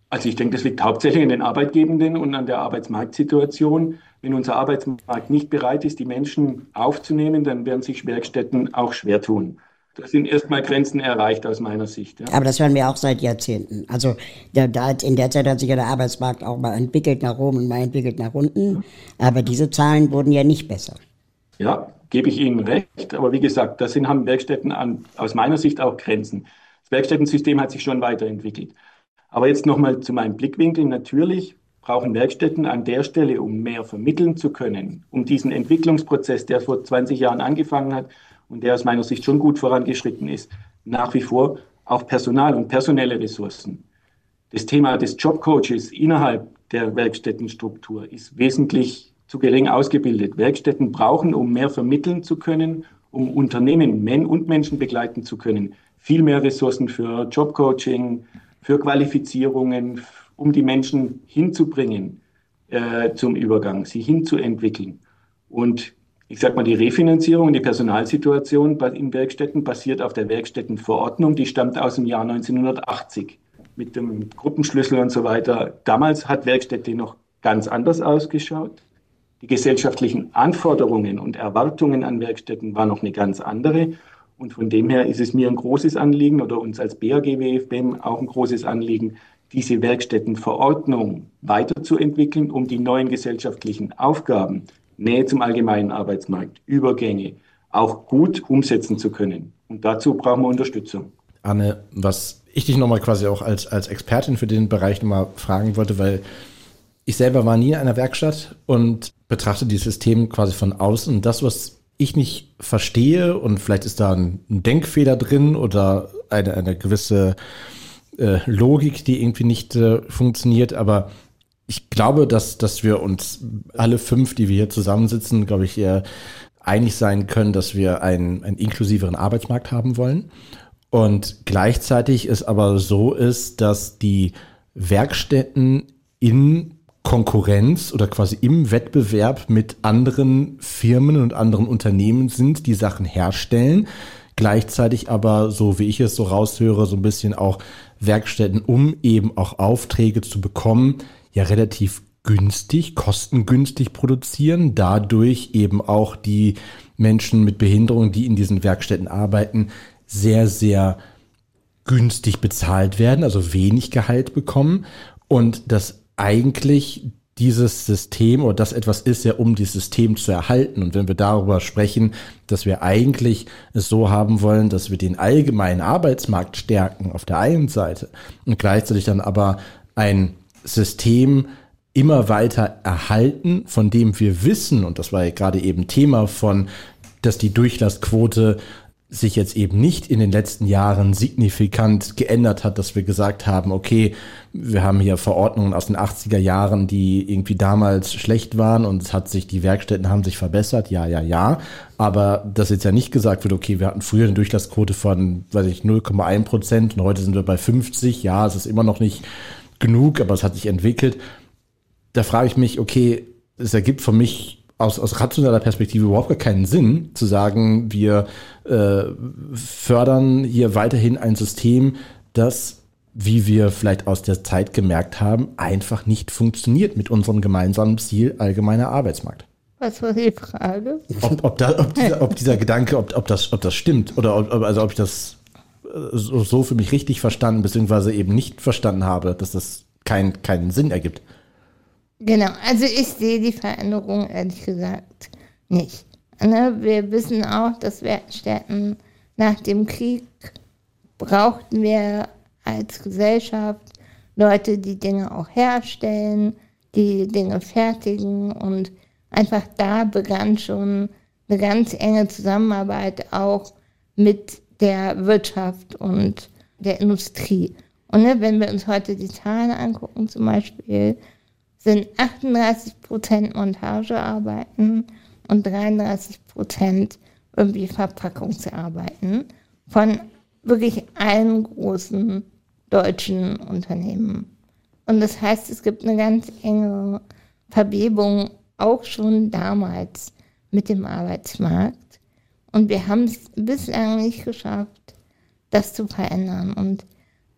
Also ich denke, das liegt hauptsächlich an den Arbeitgebenden und an der Arbeitsmarktsituation. Wenn unser Arbeitsmarkt nicht bereit ist, die Menschen aufzunehmen, dann werden sich Werkstätten auch schwer tun. Da sind erstmal Grenzen erreicht aus meiner Sicht. Ja. Aber das hören wir auch seit Jahrzehnten. Also da, da, in der Zeit hat sich ja der Arbeitsmarkt auch mal entwickelt nach oben und mal entwickelt nach unten. Aber diese Zahlen wurden ja nicht besser. Ja, gebe ich Ihnen recht. Aber wie gesagt, da sind, haben Werkstätten an, aus meiner Sicht auch Grenzen. Das Werkstättensystem hat sich schon weiterentwickelt. Aber jetzt nochmal zu meinem Blickwinkel. Natürlich brauchen Werkstätten an der Stelle, um mehr vermitteln zu können, um diesen Entwicklungsprozess, der vor zwanzig Jahren angefangen hat und der aus meiner Sicht schon gut vorangeschritten ist, nach wie vor auch Personal und personelle Ressourcen. Das Thema des Jobcoaches innerhalb der Werkstättenstruktur ist wesentlich zu gering ausgebildet. Werkstätten brauchen, um mehr vermitteln zu können, um Unternehmen Men- und Menschen begleiten zu können, viel mehr Ressourcen für Jobcoaching, für Qualifizierungen, um die Menschen hinzubringen äh, zum Übergang, sie hinzuentwickeln. Und ich sage mal, die Refinanzierung und die Personalsituation in Werkstätten basiert auf der Werkstättenverordnung, die stammt aus dem Jahr neunzehnhundertachtzig mit dem Gruppenschlüssel und so weiter. Damals hat Werkstätte noch ganz anders ausgeschaut. Die gesellschaftlichen Anforderungen und Erwartungen an Werkstätten waren noch eine ganz andere. Und von dem her ist es mir ein großes Anliegen oder uns als B A G W F B E M auch ein großes Anliegen, diese Werkstättenverordnung weiterzuentwickeln, um die neuen gesellschaftlichen Aufgaben, Nähe zum allgemeinen Arbeitsmarkt, Übergänge auch gut umsetzen zu können. Und dazu brauchen wir Unterstützung. Anne, was ich dich nochmal quasi auch als, als Expertin für den Bereich nochmal fragen wollte, weil ich selber war nie in einer Werkstatt und betrachte dieses System quasi von außen. Und das, was ich nicht verstehe, und vielleicht ist da ein, ein Denkfehler drin oder eine, eine gewisse äh, Logik, die irgendwie nicht äh, funktioniert, aber ich glaube, dass, dass wir uns alle fünf, die wir hier zusammensitzen, glaube ich, eher einig sein können, dass wir einen, einen inklusiveren Arbeitsmarkt haben wollen. Und gleichzeitig es aber so ist, dass die Werkstätten in Konkurrenz oder quasi im Wettbewerb mit anderen Firmen und anderen Unternehmen sind, die Sachen herstellen. Gleichzeitig aber, so wie ich es so raushöre, so ein bisschen auch Werkstätten, um eben auch Aufträge zu bekommen, ja relativ günstig, kostengünstig produzieren, dadurch eben auch die Menschen mit Behinderung, die in diesen Werkstätten arbeiten, sehr, sehr günstig bezahlt werden, also wenig Gehalt bekommen und das eigentlich dieses System oder das etwas ist ja, um dieses System zu erhalten. Und wenn wir darüber sprechen, dass wir eigentlich es so haben wollen, dass wir den allgemeinen Arbeitsmarkt stärken auf der einen Seite und gleichzeitig dann aber ein System immer weiter erhalten, von dem wir wissen, und das war ja gerade eben Thema von, dass die Durchlassquote sich jetzt eben nicht in den letzten Jahren signifikant geändert hat, dass wir gesagt haben, okay, wir haben hier Verordnungen aus den achtziger Jahren, die irgendwie damals schlecht waren und es hat sich, die Werkstätten haben sich verbessert, ja, ja, ja, aber dass jetzt ja nicht gesagt wird, okay, wir hatten früher eine Durchlassquote von, weiß ich, null Komma eins Prozent und heute sind wir bei fünfzig, ja, es ist immer noch nicht genug, aber es hat sich entwickelt. Da frage ich mich, okay, es ergibt für mich Aus, aus rationaler Perspektive überhaupt gar keinen Sinn, zu sagen, wir äh, fördern hier weiterhin ein System, das, wie wir vielleicht aus der Zeit gemerkt haben, einfach nicht funktioniert mit unserem gemeinsamen Ziel allgemeiner Arbeitsmarkt. Was war die Frage? Ob, ob, da, ob, dieser, ob dieser Gedanke, ob, ob, das, ob das stimmt oder ob, also ob ich das so, so für mich richtig verstanden beziehungsweise eben nicht verstanden habe, dass das kein, keinen Sinn ergibt. Genau, also ich sehe die Veränderung ehrlich gesagt nicht. Ne, wir wissen auch, dass Werkstätten nach dem Krieg brauchten wir als Gesellschaft Leute, die Dinge auch herstellen, die Dinge fertigen und einfach da begann schon eine ganz enge Zusammenarbeit auch mit der Wirtschaft und der Industrie. Und ne, wenn wir uns heute die Zahlen angucken, zum Beispiel, sind achtunddreißig Prozent Montagearbeiten und dreiunddreißig Prozent irgendwie Verpackungsarbeiten von wirklich allen großen deutschen Unternehmen. Und das heißt, es gibt eine ganz enge Verwebung auch schon damals mit dem Arbeitsmarkt. Und wir haben es bislang nicht geschafft, das zu verändern. Und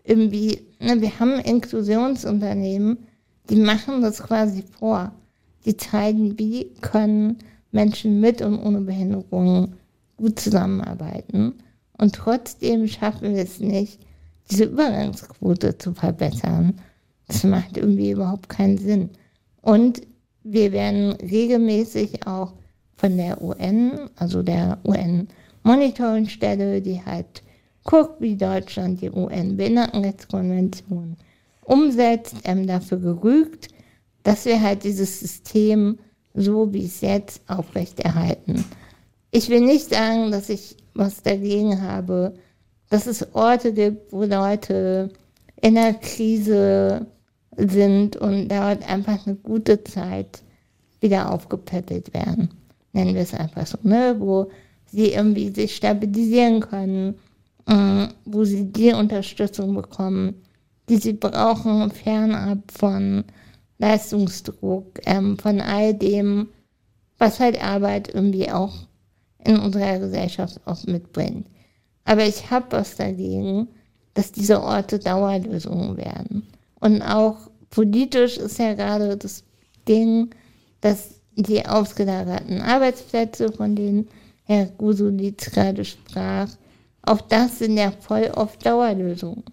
irgendwie, ne, wir haben Inklusionsunternehmen, die machen das quasi vor. Die zeigen, wie können Menschen mit und ohne Behinderung gut zusammenarbeiten. Und trotzdem schaffen wir es nicht, diese Übergangsquote zu verbessern. Das macht irgendwie überhaupt keinen Sinn. Und wir werden regelmäßig auch von der U N, also der U N-Monitoringstelle, die halt guckt, wie Deutschland die U N-Behindertenrechtskonvention umsetzt, ähm, dafür gerügt, dass wir halt dieses System so wie es jetzt aufrechterhalten. Ich will nicht sagen, dass ich was dagegen habe, dass es Orte gibt, wo Leute in der Krise sind und dort einfach eine gute Zeit wieder aufgepäppelt werden. Nennen wir es einfach so, ne? Wo sie irgendwie sich stabilisieren können, äh, wo sie die Unterstützung bekommen, die sie brauchen, fernab von Leistungsdruck, ähm, von all dem, was halt Arbeit irgendwie auch in unserer Gesellschaft auch mitbringt. Aber ich habe was dagegen, dass diese Orte Dauerlösungen werden. Und auch politisch ist ja gerade das Ding, dass die ausgelagerten Arbeitsplätze, von denen Herr Gusulitz gerade sprach, auch das sind ja voll oft Dauerlösungen.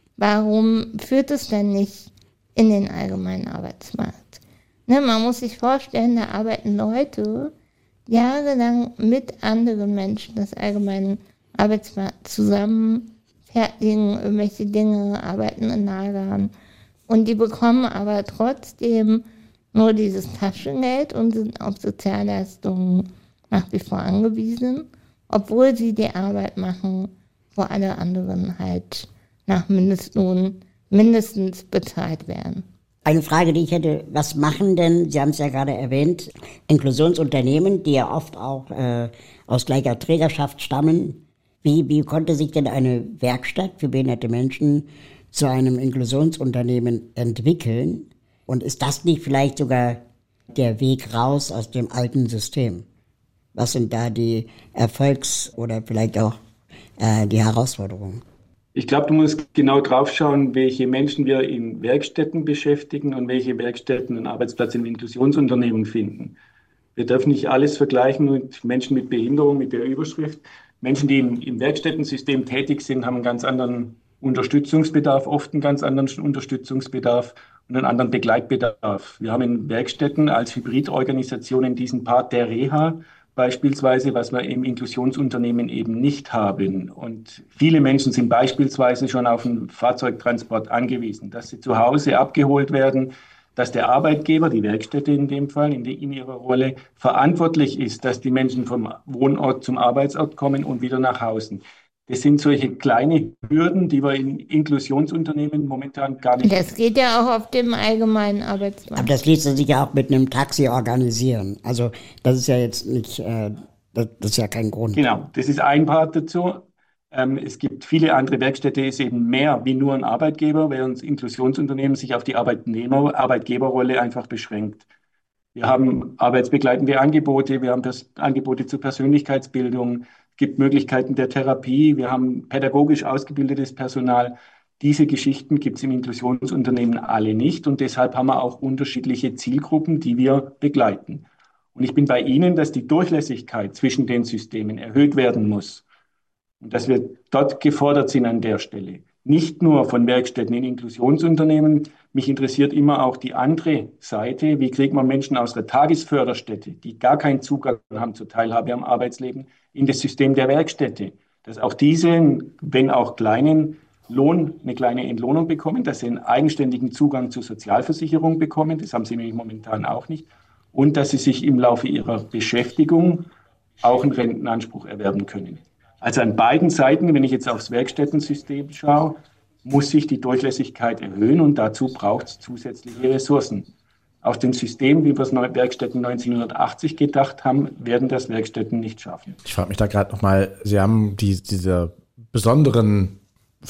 Warum führt es denn nicht in den allgemeinen Arbeitsmarkt? Ne, man muss sich vorstellen, da arbeiten Leute jahrelang mit anderen Menschen des allgemeinen Arbeitsmarkts zusammen, fertigen irgendwelche Dinge, arbeiten in Lagern und die bekommen aber trotzdem nur dieses Taschengeld und sind auf Sozialleistungen nach wie vor angewiesen, obwohl sie die Arbeit machen, wo alle anderen halt nach Mindestlohn mindestens bezahlt werden. Eine Frage, die ich hätte, was machen denn, Sie haben es ja gerade erwähnt, Inklusionsunternehmen, die ja oft auch äh, aus gleicher Trägerschaft stammen. Wie, wie konnte sich denn eine Werkstatt für behinderte Menschen zu einem Inklusionsunternehmen entwickeln? Und ist das nicht vielleicht sogar der Weg raus aus dem alten System? Was sind da die Erfolgs- oder vielleicht auch äh, die Herausforderungen? Ich glaube, du musst genau drauf schauen, welche Menschen wir in Werkstätten beschäftigen und welche Werkstätten einen Arbeitsplatz in Inklusionsunternehmen finden. Wir dürfen nicht alles vergleichen mit Menschen mit Behinderung, mit der Überschrift. Menschen, die im, im Werkstättensystem tätig sind, haben einen ganz anderen Unterstützungsbedarf, oft einen ganz anderen Unterstützungsbedarf und einen anderen Begleitbedarf. Wir haben in Werkstätten als Hybridorganisationen diesen Part der Reha, beispielsweise, was wir im Inklusionsunternehmen eben nicht haben. Und viele Menschen sind beispielsweise schon auf einen Fahrzeugtransport angewiesen, dass sie zu Hause abgeholt werden, dass der Arbeitgeber, die Werkstätte in dem Fall, in, die, in ihrer Rolle, verantwortlich ist, dass die Menschen vom Wohnort zum Arbeitsort kommen und wieder nach Hause. Das sind solche kleine Hürden, die wir in Inklusionsunternehmen momentan gar nicht. Das geht ja auch auf dem allgemeinen Arbeitsmarkt. Aber das ließe sich ja auch mit einem Taxi organisieren. Also das ist ja jetzt nicht, äh, das, das ist ja kein Grund. Genau, das ist ein Part dazu. Ähm, es gibt viele andere Werkstätten, ist eben mehr wie nur ein Arbeitgeber, während Inklusionsunternehmen sich auf die Arbeitnehmer, Arbeitgeberrolle einfach beschränkt. Wir haben arbeitsbegleitende Angebote, wir haben das Angebote zur Persönlichkeitsbildung, es gibt Möglichkeiten der Therapie, wir haben pädagogisch ausgebildetes Personal. Diese Geschichten gibt es im Inklusionsunternehmen alle nicht und deshalb haben wir auch unterschiedliche Zielgruppen, die wir begleiten. Und ich bin bei Ihnen, dass die Durchlässigkeit zwischen den Systemen erhöht werden muss und dass wir dort gefordert sind an der Stelle. Nicht nur von Werkstätten in Inklusionsunternehmen. Mich interessiert immer auch die andere Seite. Wie kriegt man Menschen aus der Tagesförderstätte, die gar keinen Zugang haben zur Teilhabe am Arbeitsleben, in das System der Werkstätte? Dass auch diese, wenn auch kleinen Lohn, eine kleine Entlohnung bekommen, dass sie einen eigenständigen Zugang zur Sozialversicherung bekommen. Das haben sie nämlich momentan auch nicht. Und dass sie sich im Laufe ihrer Beschäftigung auch einen Rentenanspruch erwerben können. Also an beiden Seiten, wenn ich jetzt aufs Werkstättensystem schaue, muss sich die Durchlässigkeit erhöhen und dazu braucht es zusätzliche Ressourcen. Aus dem System, wie wir es Werkstätten neunzehnhundertachtzig gedacht haben, werden das Werkstätten nicht schaffen. Ich frage mich da gerade nochmal, Sie haben die, diese besonderen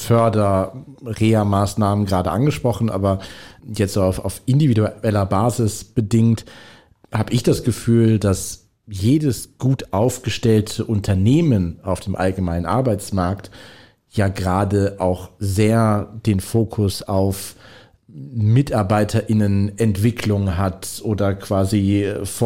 Förder-Reha-Maßnahmen gerade angesprochen, aber jetzt so auf, auf individueller Basis bedingt, habe ich das Gefühl, dass jedes gut aufgestellte Unternehmen auf dem allgemeinen Arbeitsmarkt ja gerade auch sehr den Fokus auf MitarbeiterInnen-Entwicklung hat oder quasi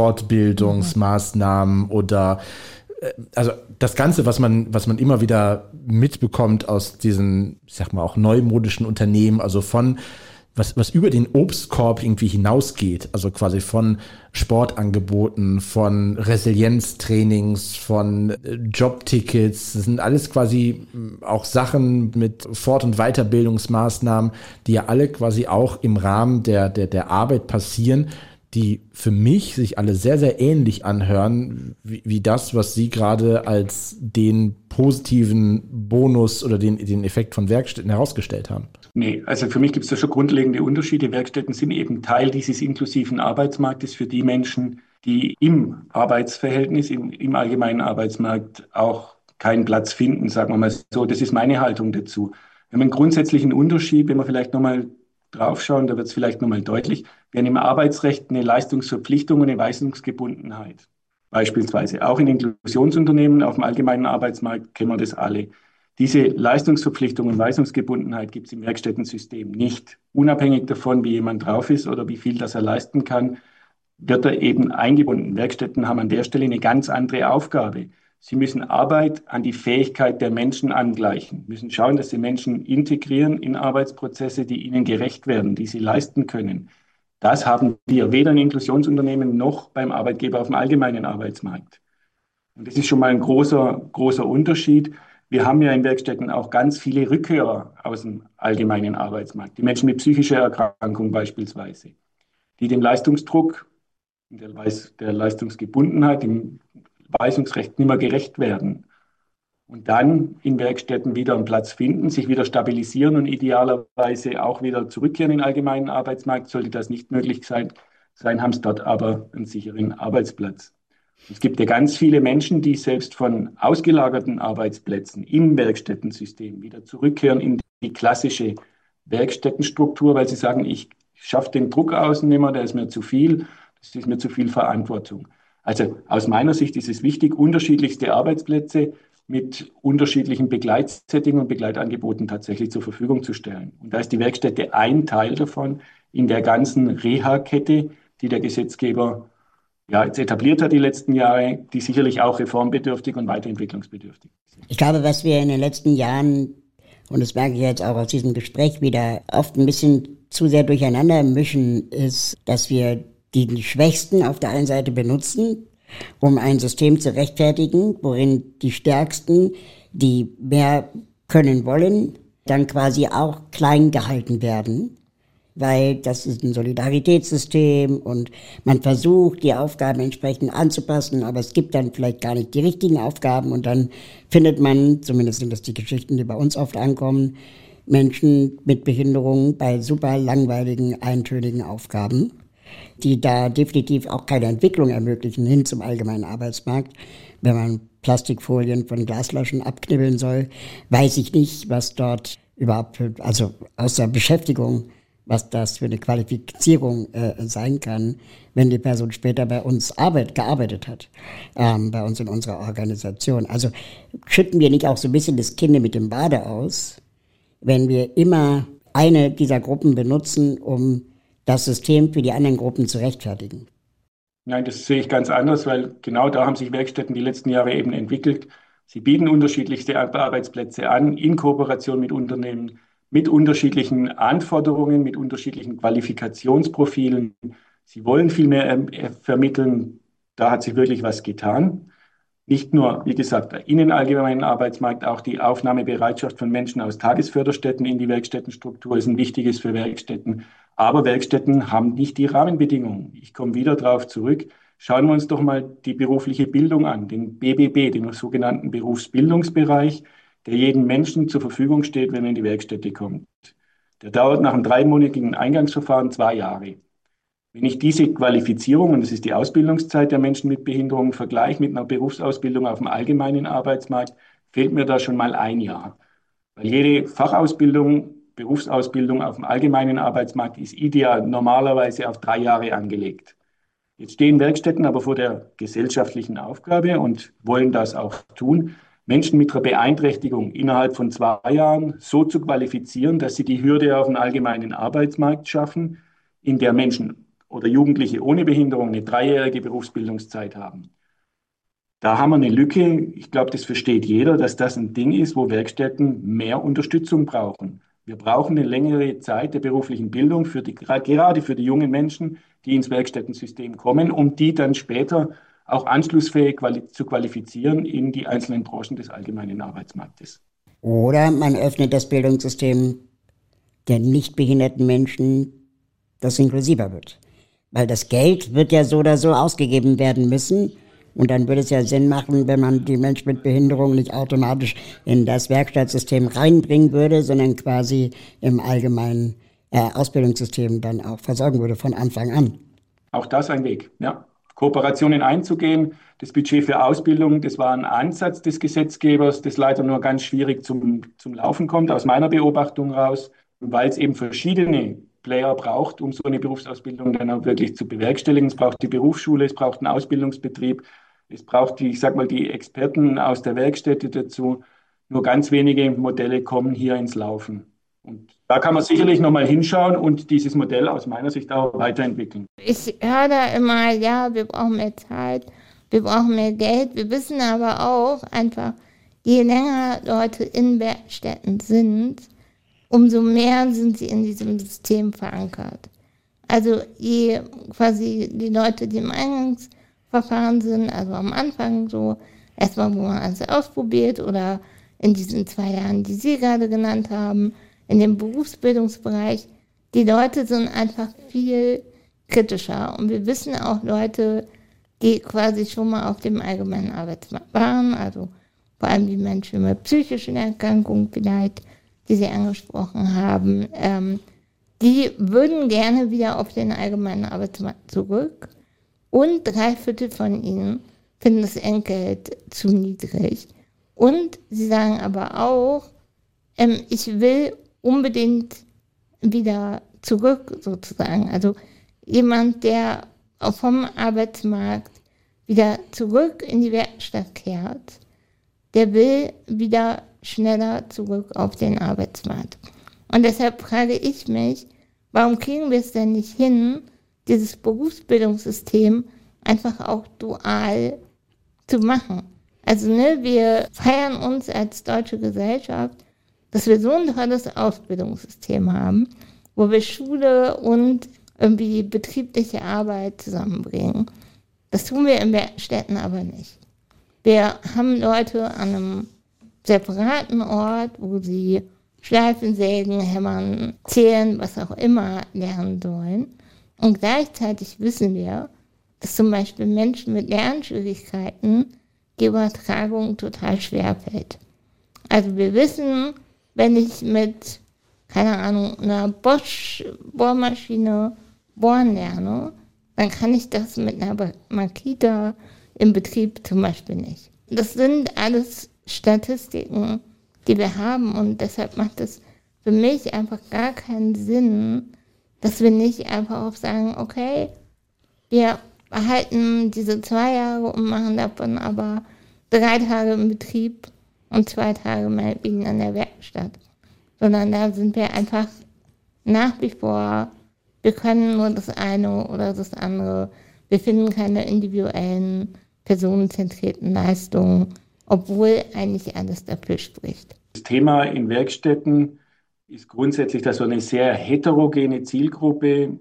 Fortbildungsmaßnahmen oder also das Ganze, was man, was man immer wieder mitbekommt aus diesen, ich sag mal auch neumodischen Unternehmen, also von was, was über den Obstkorb irgendwie hinausgeht, also quasi von Sportangeboten, von Resilienztrainings, von Jobtickets, das sind alles quasi auch Sachen mit Fort- und Weiterbildungsmaßnahmen, die ja alle quasi auch im Rahmen der, der, der Arbeit passieren, die für mich sich alle sehr, sehr ähnlich anhören, wie, wie das, was Sie gerade als den positiven Bonus oder den, den Effekt von Werkstätten herausgestellt haben. Nee, also für mich gibt es da schon grundlegende Unterschiede. Werkstätten sind eben Teil dieses inklusiven Arbeitsmarktes für die Menschen, die im Arbeitsverhältnis, im, im allgemeinen Arbeitsmarkt auch keinen Platz finden, sagen wir mal so. Das ist meine Haltung dazu. Wir haben einen grundsätzlichen Unterschied, wenn wir vielleicht nochmal draufschauen, da wird es vielleicht nochmal deutlich. Wir haben im Arbeitsrecht eine Leistungsverpflichtung und eine Weisungsgebundenheit. Beispielsweise auch in Inklusionsunternehmen auf dem allgemeinen Arbeitsmarkt kennen wir das alle. Diese Leistungsverpflichtung und Weisungsgebundenheit gibt es im Werkstättensystem nicht. Unabhängig davon, wie jemand drauf ist oder wie viel das er leisten kann, wird er eben eingebunden. Werkstätten haben an der Stelle eine ganz andere Aufgabe. Sie müssen Arbeit an die Fähigkeit der Menschen angleichen, müssen schauen, dass sie Menschen integrieren in Arbeitsprozesse, die ihnen gerecht werden, die sie leisten können. Das haben wir weder in Inklusionsunternehmen noch beim Arbeitgeber auf dem allgemeinen Arbeitsmarkt. Und das ist schon mal ein großer, großer Unterschied. Wir haben ja in Werkstätten auch ganz viele Rückkehrer aus dem allgemeinen Arbeitsmarkt, die Menschen mit psychischer Erkrankung beispielsweise, die dem Leistungsdruck, der, der Leistungsgebundenheit, dem Weisungsrecht nicht mehr gerecht werden und dann in Werkstätten wieder einen Platz finden, sich wieder stabilisieren und idealerweise auch wieder zurückkehren in den allgemeinen Arbeitsmarkt. Sollte das nicht möglich sein, sein haben sie dort aber einen sicheren Arbeitsplatz. Es gibt ja ganz viele Menschen, die selbst von ausgelagerten Arbeitsplätzen im Werkstättensystem wieder zurückkehren in die klassische Werkstättenstruktur, weil sie sagen, ich schaffe den Druck außen nicht mehr, der ist mir zu viel, das ist mir zu viel Verantwortung. Also aus meiner Sicht ist es wichtig, unterschiedlichste Arbeitsplätze mit unterschiedlichen Begleitsettingen und Begleitangeboten tatsächlich zur Verfügung zu stellen. Und da ist die Werkstätte ein Teil davon in der ganzen Reha-Kette, die der Gesetzgeber ja, jetzt etabliert hat die letzten Jahre, die sicherlich auch reformbedürftig und weiterentwicklungsbedürftig sind. Ich glaube, was wir in den letzten Jahren, und das merke ich jetzt auch aus diesem Gespräch wieder, oft ein bisschen zu sehr durcheinander mischen, ist, dass wir die Schwächsten auf der einen Seite benutzen, um ein System zu rechtfertigen, worin die Stärksten, die mehr können wollen, dann quasi auch klein gehalten werden, weil das ist ein Solidaritätssystem und man versucht, die Aufgaben entsprechend anzupassen, aber es gibt dann vielleicht gar nicht die richtigen Aufgaben und dann findet man, zumindest sind das die Geschichten, die bei uns oft ankommen, Menschen mit Behinderungen bei super langweiligen, eintönigen Aufgaben, die da definitiv auch keine Entwicklung ermöglichen hin zum allgemeinen Arbeitsmarkt. Wenn man Plastikfolien von Glasflaschen abknibbeln soll, weiß ich nicht, was dort überhaupt, für, also außer Beschäftigung, was das für eine Qualifizierung äh, sein kann, wenn die Person später bei uns Arbeit gearbeitet hat, ähm, bei uns in unserer Organisation. Also schütten wir nicht auch so ein bisschen das Kind mit dem Bade aus, wenn wir immer eine dieser Gruppen benutzen, um das System für die anderen Gruppen zu rechtfertigen? Nein, das sehe ich ganz anders, weil genau da haben sich Werkstätten die letzten Jahre eben entwickelt. Sie bieten unterschiedlichste Arbeitsplätze an, in Kooperation mit Unternehmen, mit unterschiedlichen Anforderungen, mit unterschiedlichen Qualifikationsprofilen. Sie wollen viel mehr äh, vermitteln. Da hat sich wirklich was getan. Nicht nur, wie gesagt, in den allgemeinen Arbeitsmarkt, auch die Aufnahmebereitschaft von Menschen aus Tagesförderstätten in die Werkstättenstruktur ist ein wichtiges für Werkstätten. Aber Werkstätten haben nicht die Rahmenbedingungen. Ich komme wieder darauf zurück. Schauen wir uns doch mal die berufliche Bildung an, den B B B, den sogenannten Berufsbildungsbereich, der jedem Menschen zur Verfügung steht, wenn er in die Werkstätte kommt. Der dauert nach einem dreimonatigen Eingangsverfahren zwei Jahre. Wenn ich diese Qualifizierung, und das ist die Ausbildungszeit der Menschen mit Behinderung, vergleiche mit einer Berufsausbildung auf dem allgemeinen Arbeitsmarkt, fehlt mir da schon mal ein Jahr. Weil jede Fachausbildung, Berufsausbildung auf dem allgemeinen Arbeitsmarkt ist ideal normalerweise auf drei Jahre angelegt. Jetzt stehen Werkstätten aber vor der gesellschaftlichen Aufgabe und wollen das auch tun. Menschen mit einer Beeinträchtigung innerhalb von zwei Jahren so zu qualifizieren, dass sie die Hürde auf den allgemeinen Arbeitsmarkt schaffen, in der Menschen oder Jugendliche ohne Behinderung eine dreijährige Berufsbildungszeit haben. Da haben wir eine Lücke. Ich glaube, das versteht jeder, dass das ein Ding ist, wo Werkstätten mehr Unterstützung brauchen. Wir brauchen eine längere Zeit der beruflichen Bildung, für die, gerade für die jungen Menschen, die ins Werkstättensystem kommen, um die dann später auch anschlussfähig quali- zu qualifizieren in die einzelnen Branchen des allgemeinen Arbeitsmarktes. Oder man öffnet das Bildungssystem der nicht behinderten Menschen, das inklusiver wird. Weil das Geld wird ja so oder so ausgegeben werden müssen. Und dann würde es ja Sinn machen, wenn man die Menschen mit Behinderung nicht automatisch in das Werkstattsystem reinbringen würde, sondern quasi im allgemeinen äh, Ausbildungssystem dann auch versorgen würde von Anfang an. Auch das ein Weg, ja. Kooperationen einzugehen, das Budget für Ausbildung, das war ein Ansatz des Gesetzgebers, das leider nur ganz schwierig zum, zum Laufen kommt, aus meiner Beobachtung raus, weil es eben verschiedene Player braucht, um so eine Berufsausbildung dann auch wirklich zu bewerkstelligen. Es braucht die Berufsschule, es braucht einen Ausbildungsbetrieb, es braucht die, ich sag mal, die Experten aus der Werkstätte dazu. Nur ganz wenige Modelle kommen hier ins Laufen. Und da kann man sicherlich nochmal hinschauen und dieses Modell aus meiner Sicht auch weiterentwickeln. Ich höre da immer, ja, wir brauchen mehr Zeit, wir brauchen mehr Geld. Wir wissen aber auch einfach, je länger Leute in Werkstätten sind, umso mehr sind sie in diesem System verankert. Also je quasi die Leute, die im Eingangsverfahren sind, also am Anfang so erstmal, wo man alles ausprobiert oder in diesen zwei Jahren, die Sie gerade genannt haben, in dem Berufsbildungsbereich, die Leute sind einfach viel kritischer. Und wir wissen auch Leute, die quasi schon mal auf dem allgemeinen Arbeitsmarkt waren, also vor allem die Menschen mit psychischen Erkrankungen vielleicht, die Sie angesprochen haben, ähm, die würden gerne wieder auf den allgemeinen Arbeitsmarkt zurück. Und drei Viertel von ihnen finden das Entgelt zu niedrig. Und sie sagen aber auch, ähm, ich will unbedingt wieder zurück sozusagen. Also jemand, der vom Arbeitsmarkt wieder zurück in die Werkstatt kehrt, der will wieder schneller zurück auf den Arbeitsmarkt. Und deshalb frage ich mich, warum kriegen wir es denn nicht hin, dieses Berufsbildungssystem einfach auch dual zu machen? Also ne, wir feiern uns als deutsche Gesellschaft, dass wir so ein tolles Ausbildungssystem haben, wo wir Schule und irgendwie betriebliche Arbeit zusammenbringen. Das tun wir in Werkstätten aber nicht. Wir haben Leute an einem separaten Ort, wo sie Schleifen, Sägen, Hämmern, Zählen, was auch immer lernen sollen. Und gleichzeitig wissen wir, dass zum Beispiel Menschen mit Lernschwierigkeiten die Übertragung total schwer fällt. Also wir wissen, wenn ich mit, keine Ahnung, einer Bosch-Bohrmaschine bohren lerne, dann kann ich das mit einer Makita im Betrieb zum Beispiel nicht. Das sind alles Statistiken, die wir haben, und deshalb macht es für mich einfach gar keinen Sinn, dass wir nicht einfach auch sagen, okay, wir behalten diese zwei Jahre und machen davon aber drei Tage im Betrieb und zwei Tage meinetwegen an der Werkstatt. Sondern da sind wir einfach nach wie vor, wir können nur das eine oder das andere. Wir finden keine individuellen, personenzentrierten Leistungen, obwohl eigentlich alles dafür spricht. Das Thema in Werkstätten ist grundsätzlich, dass wir eine sehr heterogene Zielgruppe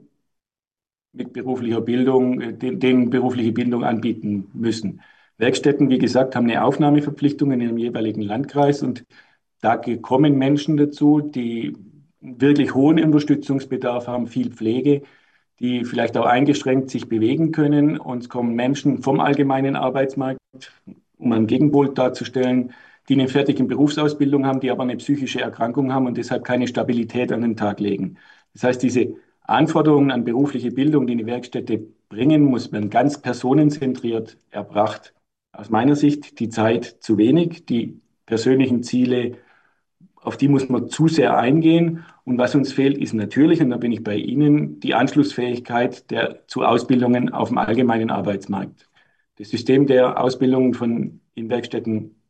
mit beruflicher Bildung, den, denen berufliche Bildung anbieten müssen. Werkstätten, wie gesagt, haben eine Aufnahmeverpflichtung in ihrem jeweiligen Landkreis, und da kommen Menschen dazu, die wirklich hohen Unterstützungsbedarf haben, viel Pflege, die vielleicht auch eingeschränkt sich bewegen können, und es kommen Menschen vom allgemeinen Arbeitsmarkt, um einen Gegenpol darzustellen, die eine fertige Berufsausbildung haben, die aber eine psychische Erkrankung haben und deshalb keine Stabilität an den Tag legen. Das heißt, diese Anforderungen an berufliche Bildung, die eine Werkstätte bringen muss, werden ganz personenzentriert erbracht. Aus meiner Sicht die Zeit zu wenig, die persönlichen Ziele, auf die muss man zu sehr eingehen. Und was uns fehlt, ist natürlich, und da bin ich bei Ihnen, die Anschlussfähigkeit der, zu Ausbildungen auf dem allgemeinen Arbeitsmarkt. Das System der Ausbildung von in Werkstätten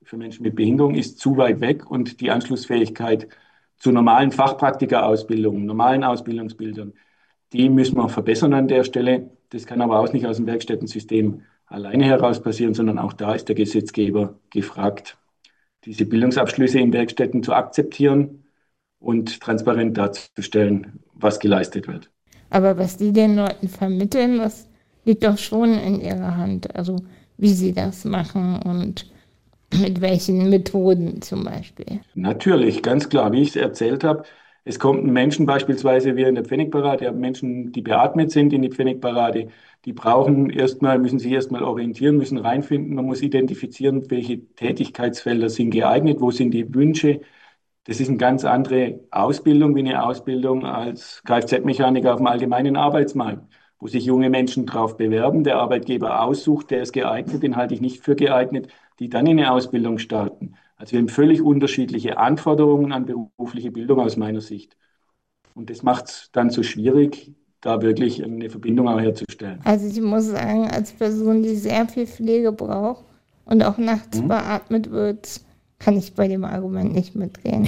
für Menschen mit Behinderung ist zu weit weg und die Anschlussfähigkeit zu normalen Fachpraktikerausbildungen, normalen Ausbildungsbildern, die müssen wir verbessern an der Stelle. Das kann aber auch nicht aus dem Werkstättensystem alleine heraus passieren, sondern auch da ist der Gesetzgeber gefragt, diese Bildungsabschlüsse in Werkstätten zu akzeptieren und transparent darzustellen, was geleistet wird. Aber was die den Leuten vermitteln, das liegt doch schon in ihrer Hand. Also wie sie das machen und mit welchen Methoden zum Beispiel. Natürlich, ganz klar, wie ich es erzählt habe. Es kommen Menschen beispielsweise wie in der Pfennigparade, Menschen, die beatmet sind in die Pfennigparade, die brauchen erstmal, müssen sich erstmal orientieren, müssen reinfinden. Man muss identifizieren, welche Tätigkeitsfelder sind geeignet, wo sind die Wünsche. Das ist eine ganz andere Ausbildung wie eine Ausbildung als Kfz-Mechaniker auf dem allgemeinen Arbeitsmarkt, wo sich junge Menschen drauf bewerben, der Arbeitgeber aussucht, der ist geeignet, den halte ich nicht für geeignet, die dann in eine Ausbildung starten. Also wir haben völlig unterschiedliche Anforderungen an berufliche Bildung aus meiner Sicht. Und das macht es dann so schwierig, da wirklich eine Verbindung auch herzustellen. Also ich muss sagen, als Person, die sehr viel Pflege braucht und auch nachts mhm. beatmet wird, kann ich bei dem Argument nicht mitgehen.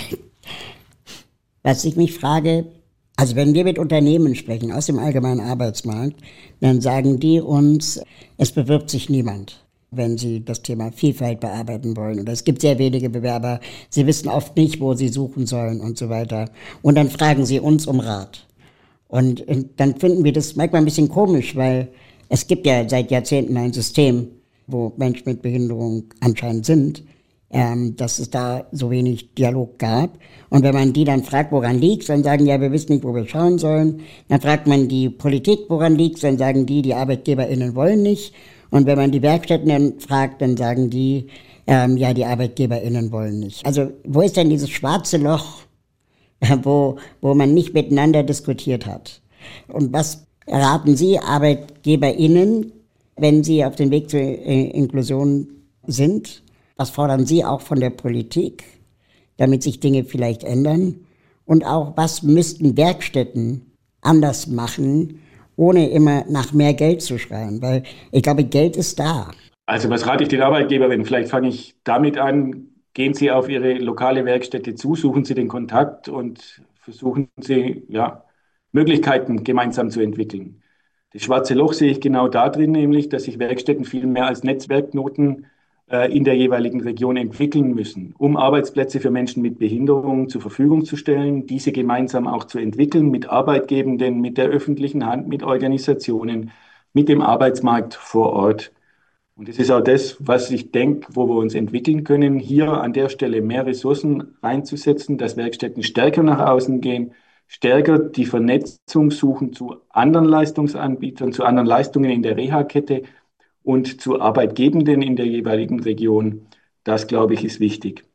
Was ich mich frage, also wenn wir mit Unternehmen sprechen aus dem allgemeinen Arbeitsmarkt, dann sagen die uns, es bewirbt sich niemand, wenn sie das Thema Vielfalt bearbeiten wollen. Oder es gibt sehr wenige Bewerber, sie wissen oft nicht, wo sie suchen sollen und so weiter. Und dann fragen sie uns um Rat. Und dann finden wir das manchmal ein bisschen komisch, weil es gibt ja seit Jahrzehnten ein System, wo Menschen mit Behinderung anscheinend sind, ähm, dass es da so wenig Dialog gab. Und wenn man die dann fragt, woran liegt, dann sagen, ja, wir wissen nicht, wo wir schauen sollen. Dann fragt man die Politik, woran liegt, dann sagen die, die ArbeitgeberInnen wollen nicht. Und wenn man die Werkstätten dann fragt, dann sagen die, ähm, ja, die ArbeitgeberInnen wollen nicht. Also wo ist denn dieses schwarze Loch, wo, wo man nicht miteinander diskutiert hat? Und was raten Sie ArbeitgeberInnen, wenn sie auf dem Weg zur äh, Inklusion sind? Was fordern Sie auch von der Politik, damit sich Dinge vielleicht ändern? Und auch, was müssten Werkstätten anders machen, ohne immer nach mehr Geld zu schreien? Weil ich glaube, Geld ist da. Also was rate ich den Arbeitgeberinnen? Vielleicht fange ich damit an, gehen Sie auf Ihre lokale Werkstätte zu, suchen Sie den Kontakt und versuchen Sie, ja, Möglichkeiten gemeinsam zu entwickeln. Das schwarze Loch sehe ich genau da drin, nämlich, dass sich Werkstätten viel mehr als Netzwerkknoten äh, in der jeweiligen Region entwickeln müssen, um Arbeitsplätze für Menschen mit Behinderung zur Verfügung zu stellen, diese gemeinsam auch zu entwickeln mit Arbeitgebenden, mit der öffentlichen Hand, mit Organisationen, mit dem Arbeitsmarkt vor Ort. Und das ist auch das, was ich denke, wo wir uns entwickeln können, hier an der Stelle mehr Ressourcen reinzusetzen, dass Werkstätten stärker nach außen gehen, stärker die Vernetzung suchen zu anderen Leistungsanbietern, zu anderen Leistungen in der Reha-Kette und zu Arbeitgebenden in der jeweiligen Region. Das, glaube ich, ist wichtig.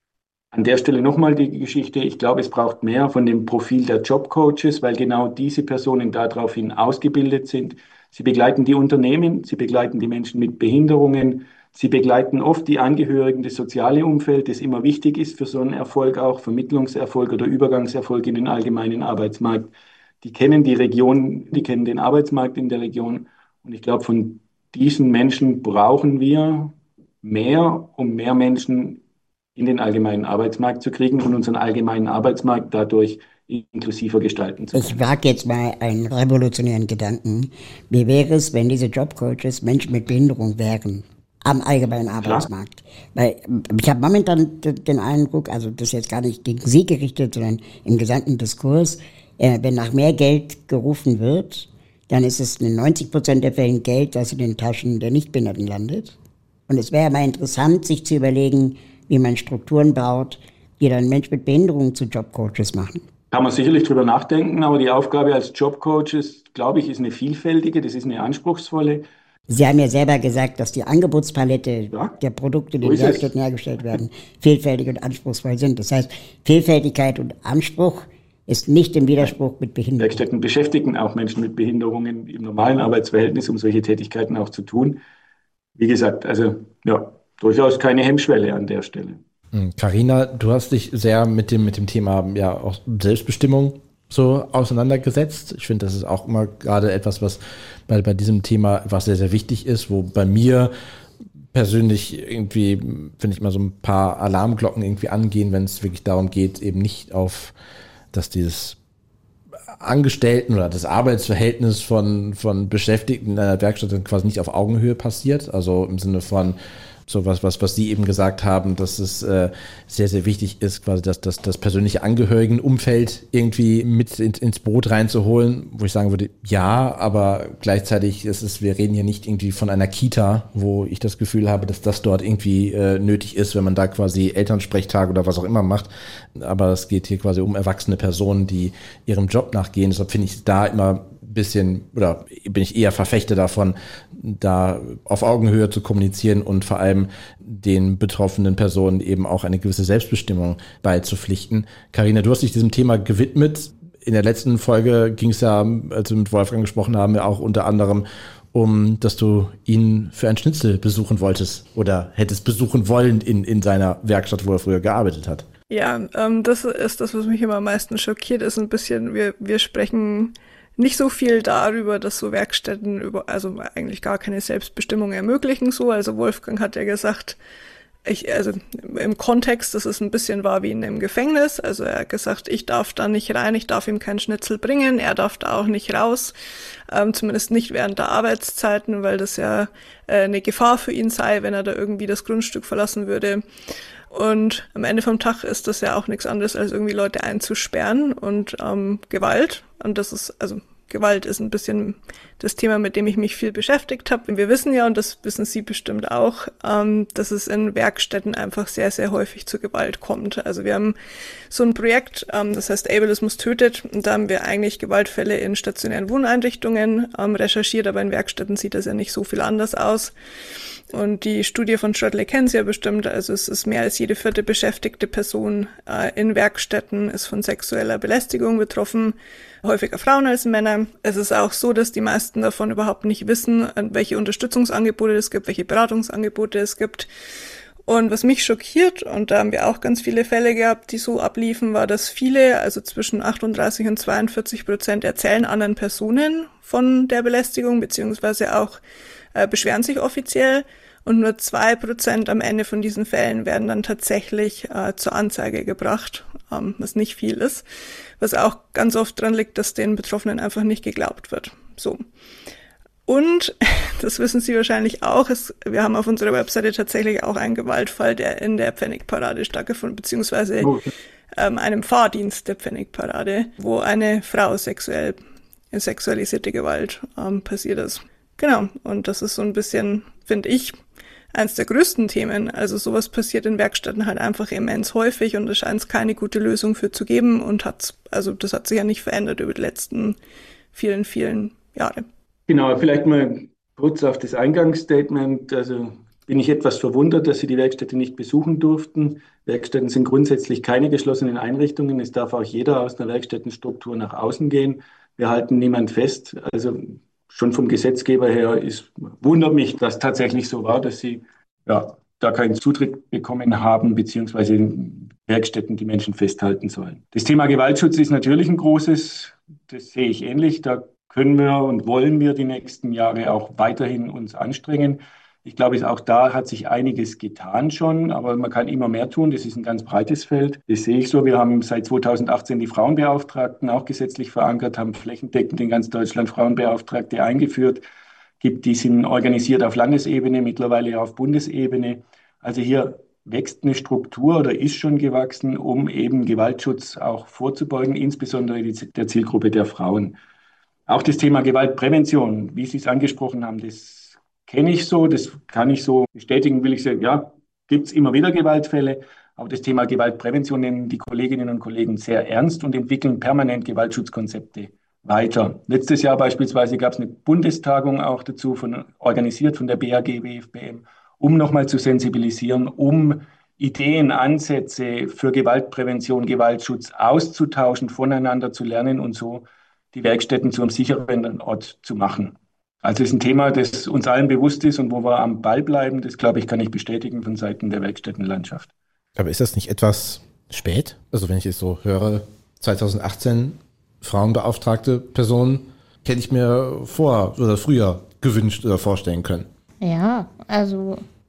An der Stelle nochmal die Geschichte. Ich glaube, es braucht mehr von dem Profil der Jobcoaches, weil genau diese Personen daraufhin ausgebildet sind. Sie begleiten die Unternehmen, sie begleiten die Menschen mit Behinderungen, sie begleiten oft die Angehörigen, das soziale Umfeld, das immer wichtig ist für so einen Erfolg, auch Vermittlungserfolg oder Übergangserfolg in den allgemeinen Arbeitsmarkt. Die kennen die Region, die kennen den Arbeitsmarkt in der Region. Und ich glaube, von diesen Menschen brauchen wir mehr, um mehr Menschen in den allgemeinen Arbeitsmarkt zu kriegen und unseren allgemeinen Arbeitsmarkt dadurch inklusiver gestalten zu können. Ich wage jetzt mal einen revolutionären Gedanken. Wie wäre es, wenn diese Jobcoaches Menschen mit Behinderung wären am allgemeinen Arbeitsmarkt? Klar. Weil ich habe momentan den Eindruck, also das ist jetzt gar nicht gegen Sie gerichtet, sondern im gesamten Diskurs, äh, wenn nach mehr Geld gerufen wird, dann ist es in neunzig Prozent der Fällen Geld, das in den Taschen der Nichtbehinderten landet. Und es wäre mal interessant, sich zu überlegen, wie man Strukturen baut, die dann Menschen mit Behinderung zu Jobcoaches machen. Kann man sicherlich drüber nachdenken, aber die Aufgabe als Jobcoaches, glaube ich, ist eine vielfältige, das ist eine anspruchsvolle. Sie haben ja selber gesagt, dass die Angebotspalette ja, der Produkte, die in Werkstätten hergestellt werden, vielfältig und anspruchsvoll sind. Das heißt, Vielfältigkeit und Anspruch ist nicht im Widerspruch mit Behinderung. Werkstätten beschäftigen auch Menschen mit Behinderungen im normalen Arbeitsverhältnis, um solche Tätigkeiten auch zu tun. Wie gesagt, also ja, durchaus keine Hemmschwelle an der Stelle. Carina, du hast dich sehr mit dem, mit dem Thema ja auch Selbstbestimmung so auseinandergesetzt. Ich finde, das ist auch immer gerade etwas, was bei, bei diesem Thema was sehr, sehr wichtig ist, wo bei mir persönlich irgendwie, finde ich, mal so ein paar Alarmglocken irgendwie angehen, wenn es wirklich darum geht, eben nicht auf, dass dieses Angestellten oder das Arbeitsverhältnis von, von Beschäftigten in einer Werkstatt dann quasi nicht auf Augenhöhe passiert. Also im Sinne von sowas, was, was Sie eben gesagt haben, dass es äh, sehr, sehr wichtig ist, quasi das, das, das persönliche Angehörigenumfeld irgendwie mit in, ins Boot reinzuholen, wo ich sagen würde, ja, aber gleichzeitig ist es, wir reden hier nicht irgendwie von einer Kita, wo ich das Gefühl habe, dass das dort irgendwie äh, nötig ist, wenn man da quasi Elternsprechtag oder was auch immer macht. Aber es geht hier quasi um erwachsene Personen, die ihrem Job nachgehen. Deshalb finde ich da immer bisschen, oder bin ich eher Verfechter davon, da auf Augenhöhe zu kommunizieren und vor allem den betroffenen Personen eben auch eine gewisse Selbstbestimmung beizupflichten. Carina, du hast dich diesem Thema gewidmet. In der letzten Folge ging es ja, als wir mit Wolfgang gesprochen haben, ja auch unter anderem um, dass du ihn für ein Schnitzel besuchen wolltest oder hättest besuchen wollen in, in seiner Werkstatt, wo er früher gearbeitet hat. Ja, ähm, das ist das, was mich immer am meisten schockiert, ist ein bisschen, wir, wir sprechen nicht so viel darüber, dass so Werkstätten über, also eigentlich gar keine Selbstbestimmung ermöglichen, so. Also Wolfgang hat ja gesagt, ich, also im Kontext, dass es ein bisschen war wie in einem Gefängnis. Also er hat gesagt, ich darf da nicht rein, ich darf ihm keinen Schnitzel bringen, er darf da auch nicht raus, ähm, zumindest nicht während der Arbeitszeiten, weil das ja äh, eine Gefahr für ihn sei, wenn er da irgendwie das Grundstück verlassen würde. Und am Ende vom Tag ist das ja auch nichts anderes, als irgendwie Leute einzusperren und ähm, Gewalt. Und das ist, also Gewalt ist ein bisschen das Thema, mit dem ich mich viel beschäftigt habe. Wir wissen ja, und das wissen Sie bestimmt auch, ähm, dass es in Werkstätten einfach sehr, sehr häufig zu Gewalt kommt. Also wir haben so ein Projekt, ähm, das heißt Ableismus tötet. Und da haben wir eigentlich Gewaltfälle in stationären Wohneinrichtungen ähm, recherchiert, aber in Werkstätten sieht das ja nicht so viel anders aus. Und die Studie von Schroedle kennen Sie ja bestimmt, also es ist mehr als jede vierte beschäftigte Person äh, in Werkstätten ist von sexueller Belästigung betroffen, häufiger Frauen als Männer. Es ist auch so, dass die meisten davon überhaupt nicht wissen, welche Unterstützungsangebote es gibt, welche Beratungsangebote es gibt. Und was mich schockiert, und da haben wir auch ganz viele Fälle gehabt, die so abliefen, war, dass viele, also zwischen achtunddreißig und zweiundvierzig Prozent erzählen anderen Personen von der Belästigung, beziehungsweise auch äh, beschweren sich offiziell. Und nur zwei Prozent am Ende von diesen Fällen werden dann tatsächlich äh, zur Anzeige gebracht, ähm, was nicht viel ist. Was auch ganz oft dran liegt, dass den Betroffenen einfach nicht geglaubt wird. So. Und, das wissen Sie wahrscheinlich auch, es, wir haben auf unserer Webseite tatsächlich auch einen Gewaltfall, der in der Pfennigparade stattgefunden, beziehungsweise okay. ähm, einem Fahrdienst der Pfennigparade, wo eine Frau sexuell, in sexualisierte Gewalt ähm, passiert ist. Genau, und das ist so ein bisschen, finde ich, eins der größten Themen. Also sowas passiert in Werkstätten halt einfach immens häufig und es scheint keine gute Lösung für zu geben und hat's, also das hat sich ja nicht verändert über die letzten vielen, vielen Jahre. Genau, vielleicht mal kurz auf das Eingangsstatement. Also bin ich etwas verwundert, dass Sie die Werkstätte nicht besuchen durften. Werkstätten sind grundsätzlich keine geschlossenen Einrichtungen. Es darf auch jeder aus einer Werkstättenstruktur nach außen gehen. Wir halten niemand fest. Also schon vom Gesetzgeber her ist, wundert mich, dass tatsächlich so war, dass Sie ja, da keinen Zutritt bekommen haben, beziehungsweise in Werkstätten die Menschen festhalten sollen. Das Thema Gewaltschutz ist natürlich ein großes, das sehe ich ähnlich. Da können wir und wollen wir die nächsten Jahre auch weiterhin uns anstrengen. Ich glaube, auch da hat sich einiges getan schon, aber man kann immer mehr tun. Das ist ein ganz breites Feld. Das sehe ich so. Wir haben seit zweitausendachtzehn die Frauenbeauftragten auch gesetzlich verankert, haben flächendeckend in ganz Deutschland Frauenbeauftragte eingeführt. Gibt, die sind organisiert auf Landesebene, mittlerweile auf Bundesebene. Also hier wächst eine Struktur oder ist schon gewachsen, um eben Gewaltschutz auch vorzubeugen, insbesondere die, der Zielgruppe der Frauen. Auch das Thema Gewaltprävention, wie Sie es angesprochen haben, das kenne ich so, das kann ich so bestätigen, will ich sagen, ja, gibt es immer wieder Gewaltfälle, aber das Thema Gewaltprävention nehmen die Kolleginnen und Kollegen sehr ernst und entwickeln permanent Gewaltschutzkonzepte weiter. Letztes Jahr beispielsweise gab es eine Bundestagung auch dazu, von, organisiert von der B A G W F B M, um nochmal zu sensibilisieren, um Ideen, Ansätze für Gewaltprävention, Gewaltschutz auszutauschen, voneinander zu lernen und so die Werkstätten zu einem sicheren Ort zu machen. Also es ist ein Thema, das uns allen bewusst ist und wo wir am Ball bleiben. Das, glaube ich, kann ich bestätigen von Seiten der Werkstättenlandschaft. Aber ist das nicht etwas spät? Also wenn ich es so höre, zweitausendachtzehn Frauenbeauftragte Personen, hätte ich mir vor oder früher gewünscht oder vorstellen können. Ja, also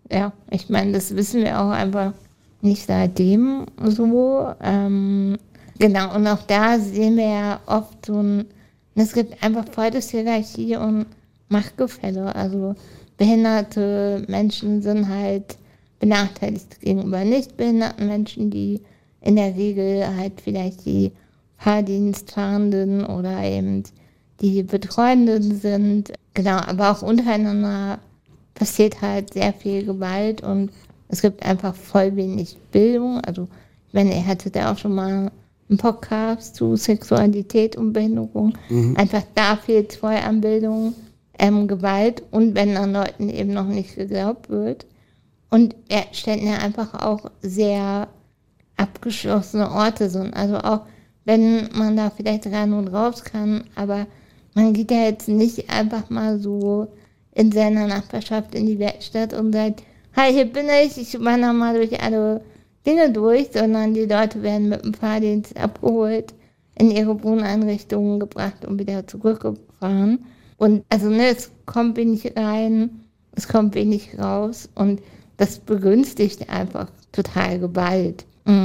ja, ich meine, das wissen wir auch einfach nicht seitdem so. Ähm, genau, und auch da sehen wir ja oft so ein, es gibt einfach voll das Hierarchie und Machtgefälle. Also behinderte Menschen sind halt benachteiligt gegenüber nicht behinderten Menschen, die in der Regel halt vielleicht die Fahrdienstfahrenden oder eben die Betreuenden sind. Genau, aber auch untereinander passiert halt sehr viel Gewalt und es gibt einfach voll wenig Bildung. Also, ich meine, ihr hattet ja auch schon mal einen Podcast zu Sexualität und Behinderung. Mhm. Einfach da fehlt es voll an Bildung, ähm, Gewalt und wenn dann Leuten eben noch nicht geglaubt wird. Und ja, Städten ja einfach auch sehr abgeschlossene Orte sind. Also auch wenn man da vielleicht rein und raus kann, aber man geht ja jetzt nicht einfach mal so in seiner Nachbarschaft in die Werkstatt und sagt, hi, hier bin ich, ich wandere mal durch alle Dinge durch, sondern die Leute werden mit dem Fahrdienst abgeholt, in ihre Wohneinrichtungen gebracht und wieder zurückgefahren. Und also ne, es kommt wenig rein, es kommt wenig raus und das begünstigt einfach total Gewalt.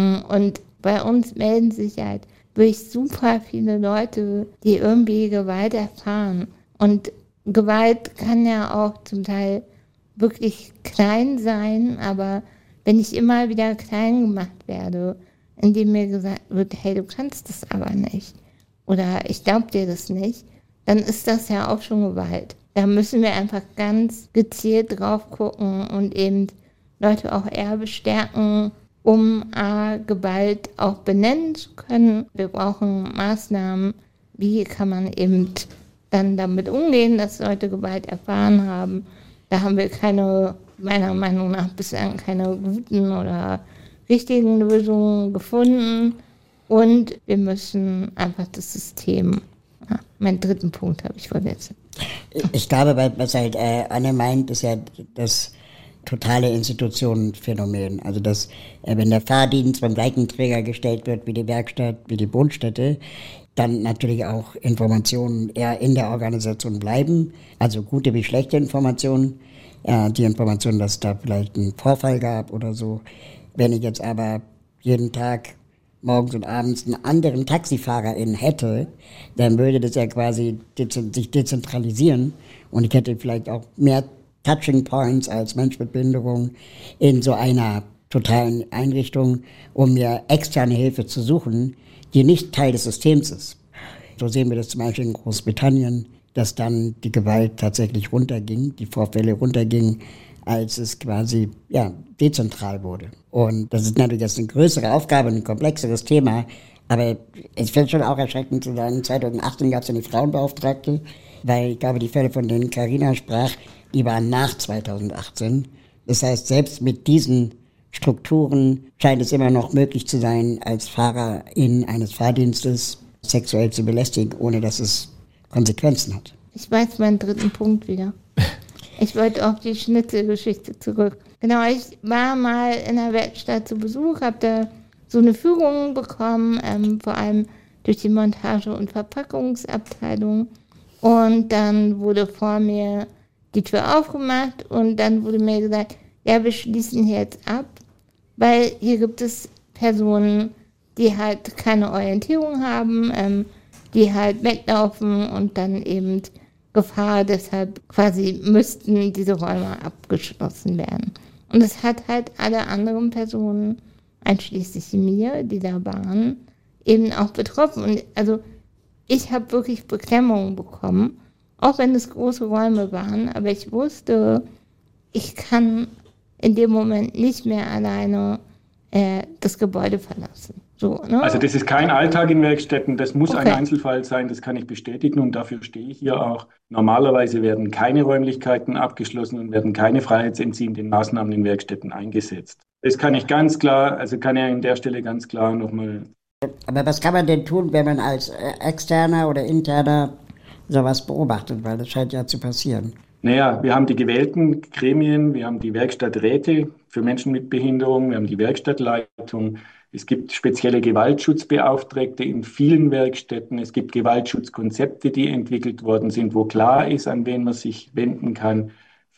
Und bei uns melden sich halt wirklich super viele Leute, die irgendwie Gewalt erfahren. Und Gewalt kann ja auch zum Teil wirklich klein sein, aber wenn ich immer wieder klein gemacht werde, indem mir gesagt wird, hey, du kannst das aber nicht oder ich glaube dir das nicht, dann ist das ja auch schon Gewalt. Da müssen wir einfach ganz gezielt drauf gucken und eben Leute auch eher bestärken, um A, Gewalt auch benennen zu können. Wir brauchen Maßnahmen, wie kann man eben dann damit umgehen, dass Leute Gewalt erfahren haben. Da haben wir keine, meiner Meinung nach bislang keine guten oder richtigen Lösungen gefunden. Und wir müssen einfach das System, ja, meinen dritten Punkt habe ich vergessen. Ich glaube, was halt äh, Anne meint, ist ja das totale Institutionenphänomen. Also dass, äh, wenn der Fahrdienst beim gleichen Träger gestellt wird wie die Werkstatt, wie die Wohnstätte, dann natürlich auch Informationen eher in der Organisation bleiben. Also gute wie schlechte Informationen. Ja, die Information, dass es da vielleicht einen Vorfall gab oder so. Wenn ich jetzt aber jeden Tag morgens und abends einen anderen TaxifahrerInnen hätte, dann würde das ja quasi dez- sich dezentralisieren und ich hätte vielleicht auch mehr Touching Points als Mensch mit Behinderung in so einer totalen Einrichtung, um mir externe Hilfe zu suchen, die nicht Teil des Systems ist. So sehen wir das zum Beispiel in Großbritannien, dass dann die Gewalt tatsächlich runterging, die Vorfälle runtergingen, als es quasi ja dezentral wurde. Und das ist natürlich jetzt eine größere Aufgabe, ein komplexeres Thema, aber es fällt schon auch erschreckend zu sagen, zweitausendachtzehn gab es ja die Frauenbeauftragte, weil ich glaube, die Fälle, von denen Carina sprach, die waren nach zweitausendachtzehn. Das heißt, selbst mit diesen Strukturen scheint es immer noch möglich zu sein, als Fahrerin eines Fahrdienstes sexuell zu belästigen, ohne dass es Konsequenzen hat. Ich weiß meinen dritten Punkt wieder. Ich wollte auf die Schnitzelgeschichte zurück. Genau, ich war mal in der Werkstatt zu Besuch, habe da so eine Führung bekommen, ähm, vor allem durch die Montage- und Verpackungsabteilung. Und dann wurde vor mir die Tür aufgemacht und dann wurde mir gesagt, ja, wir schließen hier jetzt ab, weil hier gibt es Personen, die halt keine Orientierung haben, ähm, die halt weglaufen und dann eben Gefahr, deshalb quasi müssten diese Räume abgeschlossen werden. Und es hat halt alle anderen Personen, einschließlich mir, die da waren, eben auch betroffen. Und also ich habe wirklich Beklemmungen bekommen, auch wenn es große Räume waren, aber ich wusste, ich kann in dem Moment nicht mehr alleine äh, das Gebäude verlassen. So, ne? Also das ist kein Alltag in Werkstätten, das muss Okay. ein Einzelfall sein, das kann ich bestätigen und dafür stehe ich hier auch. Normalerweise werden keine Räumlichkeiten abgeschlossen und werden keine freiheitsentziehenden Maßnahmen in Werkstätten eingesetzt. Das kann ich ganz klar, also kann ich an der Stelle ganz klar nochmal. Aber was kann man denn tun, wenn man als äh, Externer oder Interner sowas beobachtet, weil das scheint ja zu passieren? Naja, wir haben die gewählten Gremien, wir haben die Werkstatträte für Menschen mit Behinderung, wir haben die Werkstattleitung, es gibt spezielle Gewaltschutzbeauftragte in vielen Werkstätten, es gibt Gewaltschutzkonzepte, die entwickelt worden sind, wo klar ist, an wen man sich wenden kann.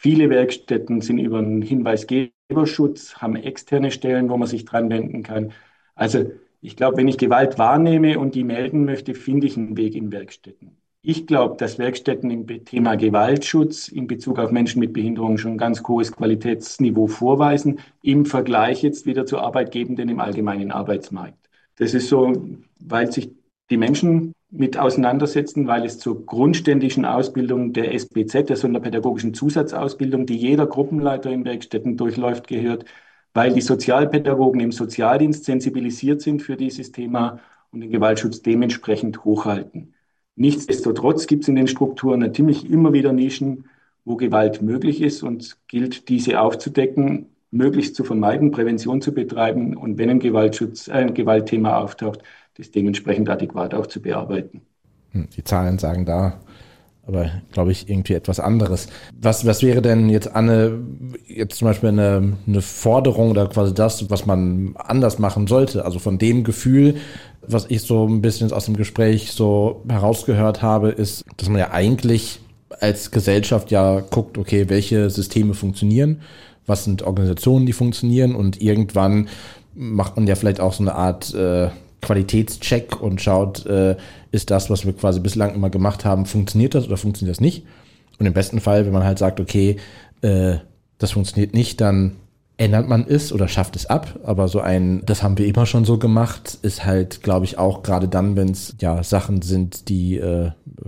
Viele Werkstätten sind über einen Hinweisgeberschutz, haben externe Stellen, wo man sich dran wenden kann. Also ich glaube, wenn ich Gewalt wahrnehme und die melden möchte, finde ich einen Weg in Werkstätten. Ich glaube, dass Werkstätten im Thema Gewaltschutz in Bezug auf Menschen mit Behinderung schon ein ganz hohes Qualitätsniveau vorweisen, im Vergleich jetzt wieder zu Arbeitgebenden im allgemeinen Arbeitsmarkt. Das ist so, weil sich die Menschen mit auseinandersetzen, weil es zur grundständischen Ausbildung der S B Z, der sonderpädagogischen Zusatzausbildung, die jeder Gruppenleiter in Werkstätten durchläuft, gehört, weil die Sozialpädagogen im Sozialdienst sensibilisiert sind für dieses Thema und den Gewaltschutz dementsprechend hochhalten. Nichtsdestotrotz gibt es in den Strukturen natürlich immer wieder Nischen, wo Gewalt möglich ist, und gilt, diese aufzudecken, möglichst zu vermeiden, Prävention zu betreiben und wenn ein Gewaltschutz, äh, ein Gewaltthema auftaucht, das dementsprechend adäquat auch zu bearbeiten. Die Zahlen sagen da aber, glaube ich, irgendwie etwas anderes. Was, was wäre denn jetzt, Anne, jetzt zum Beispiel eine, eine Forderung oder quasi das, was man anders machen sollte? Also von dem Gefühl, was ich so ein bisschen aus dem Gespräch so herausgehört habe, ist, dass man ja eigentlich als Gesellschaft ja guckt, okay, welche Systeme funktionieren, was sind Organisationen, die funktionieren, und irgendwann macht man ja vielleicht auch so eine Art äh, Qualitätscheck und schaut, äh, ist das, was wir quasi bislang immer gemacht haben, funktioniert das oder funktioniert das nicht? Und im besten Fall, wenn man halt sagt, okay, äh, das funktioniert nicht, dann ändert man es oder schafft es ab. Aber so ein, das haben wir immer schon so gemacht, ist halt, glaube ich, auch gerade dann, wenn es ja Sachen sind, die äh,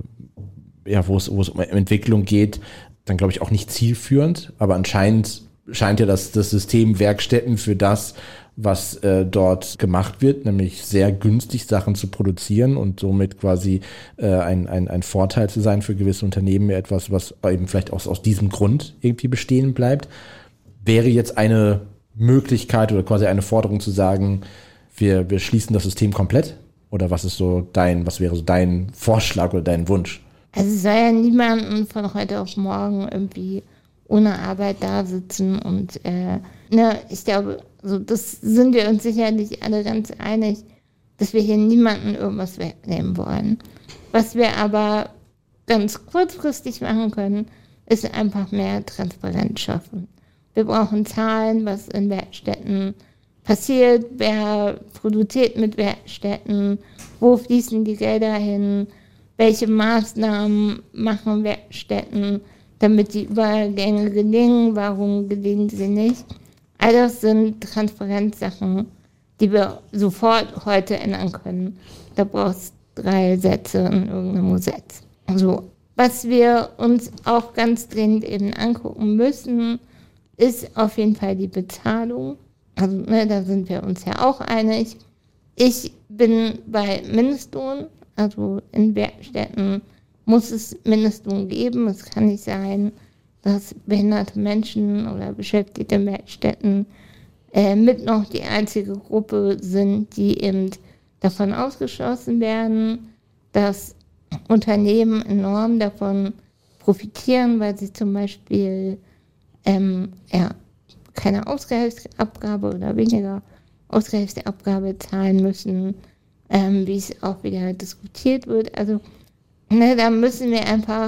ja, wo es, wo es um Entwicklung geht, dann glaube ich auch nicht zielführend. Aber anscheinend scheint ja das, das System Werkstätten für das, was äh, dort gemacht wird, nämlich sehr günstig Sachen zu produzieren und somit quasi äh, ein, ein, ein Vorteil zu sein für gewisse Unternehmen, etwas, was eben vielleicht auch aus diesem Grund irgendwie bestehen bleibt. Wäre jetzt eine Möglichkeit oder quasi eine Forderung zu sagen, wir, wir schließen das System komplett? Oder was ist so dein, was wäre so dein Vorschlag oder dein Wunsch? Also es soll ja niemanden von heute auf morgen irgendwie ohne Arbeit da sitzen und äh, ne, ich glaube, so das sind wir uns sicherlich alle ganz einig, dass wir hier niemanden irgendwas wegnehmen wollen. Was wir aber ganz kurzfristig machen können, ist einfach mehr Transparenz schaffen. Wir brauchen Zahlen, was in Werkstätten passiert, wer produziert mit Werkstätten, wo fließen die Gelder hin, welche Maßnahmen machen Werkstätten, damit die Übergänge gelingen, warum gelingen sie nicht. All das sind Transparenzsachen, die wir sofort heute ändern können. Da brauchst du drei Sätze in irgendeinem Gesetz. Also, was wir uns auch ganz dringend eben angucken müssen, ist auf jeden Fall die Bezahlung. Also, ne, da sind wir uns ja auch einig. Ich bin bei Mindestlohn, also in Werkstätten muss es Mindestlohn geben. Es kann nicht sein, dass behinderte Menschen oder Beschäftigte in Werkstätten äh, mit noch die einzige Gruppe sind, die eben davon ausgeschlossen werden, dass Unternehmen enorm davon profitieren, weil sie zum Beispiel ähm, ja, keine Ausgleichsabgabe oder weniger Ausgleichsabgabe zahlen müssen, ähm, wie es auch wieder diskutiert wird. Also ne, da müssen wir einfach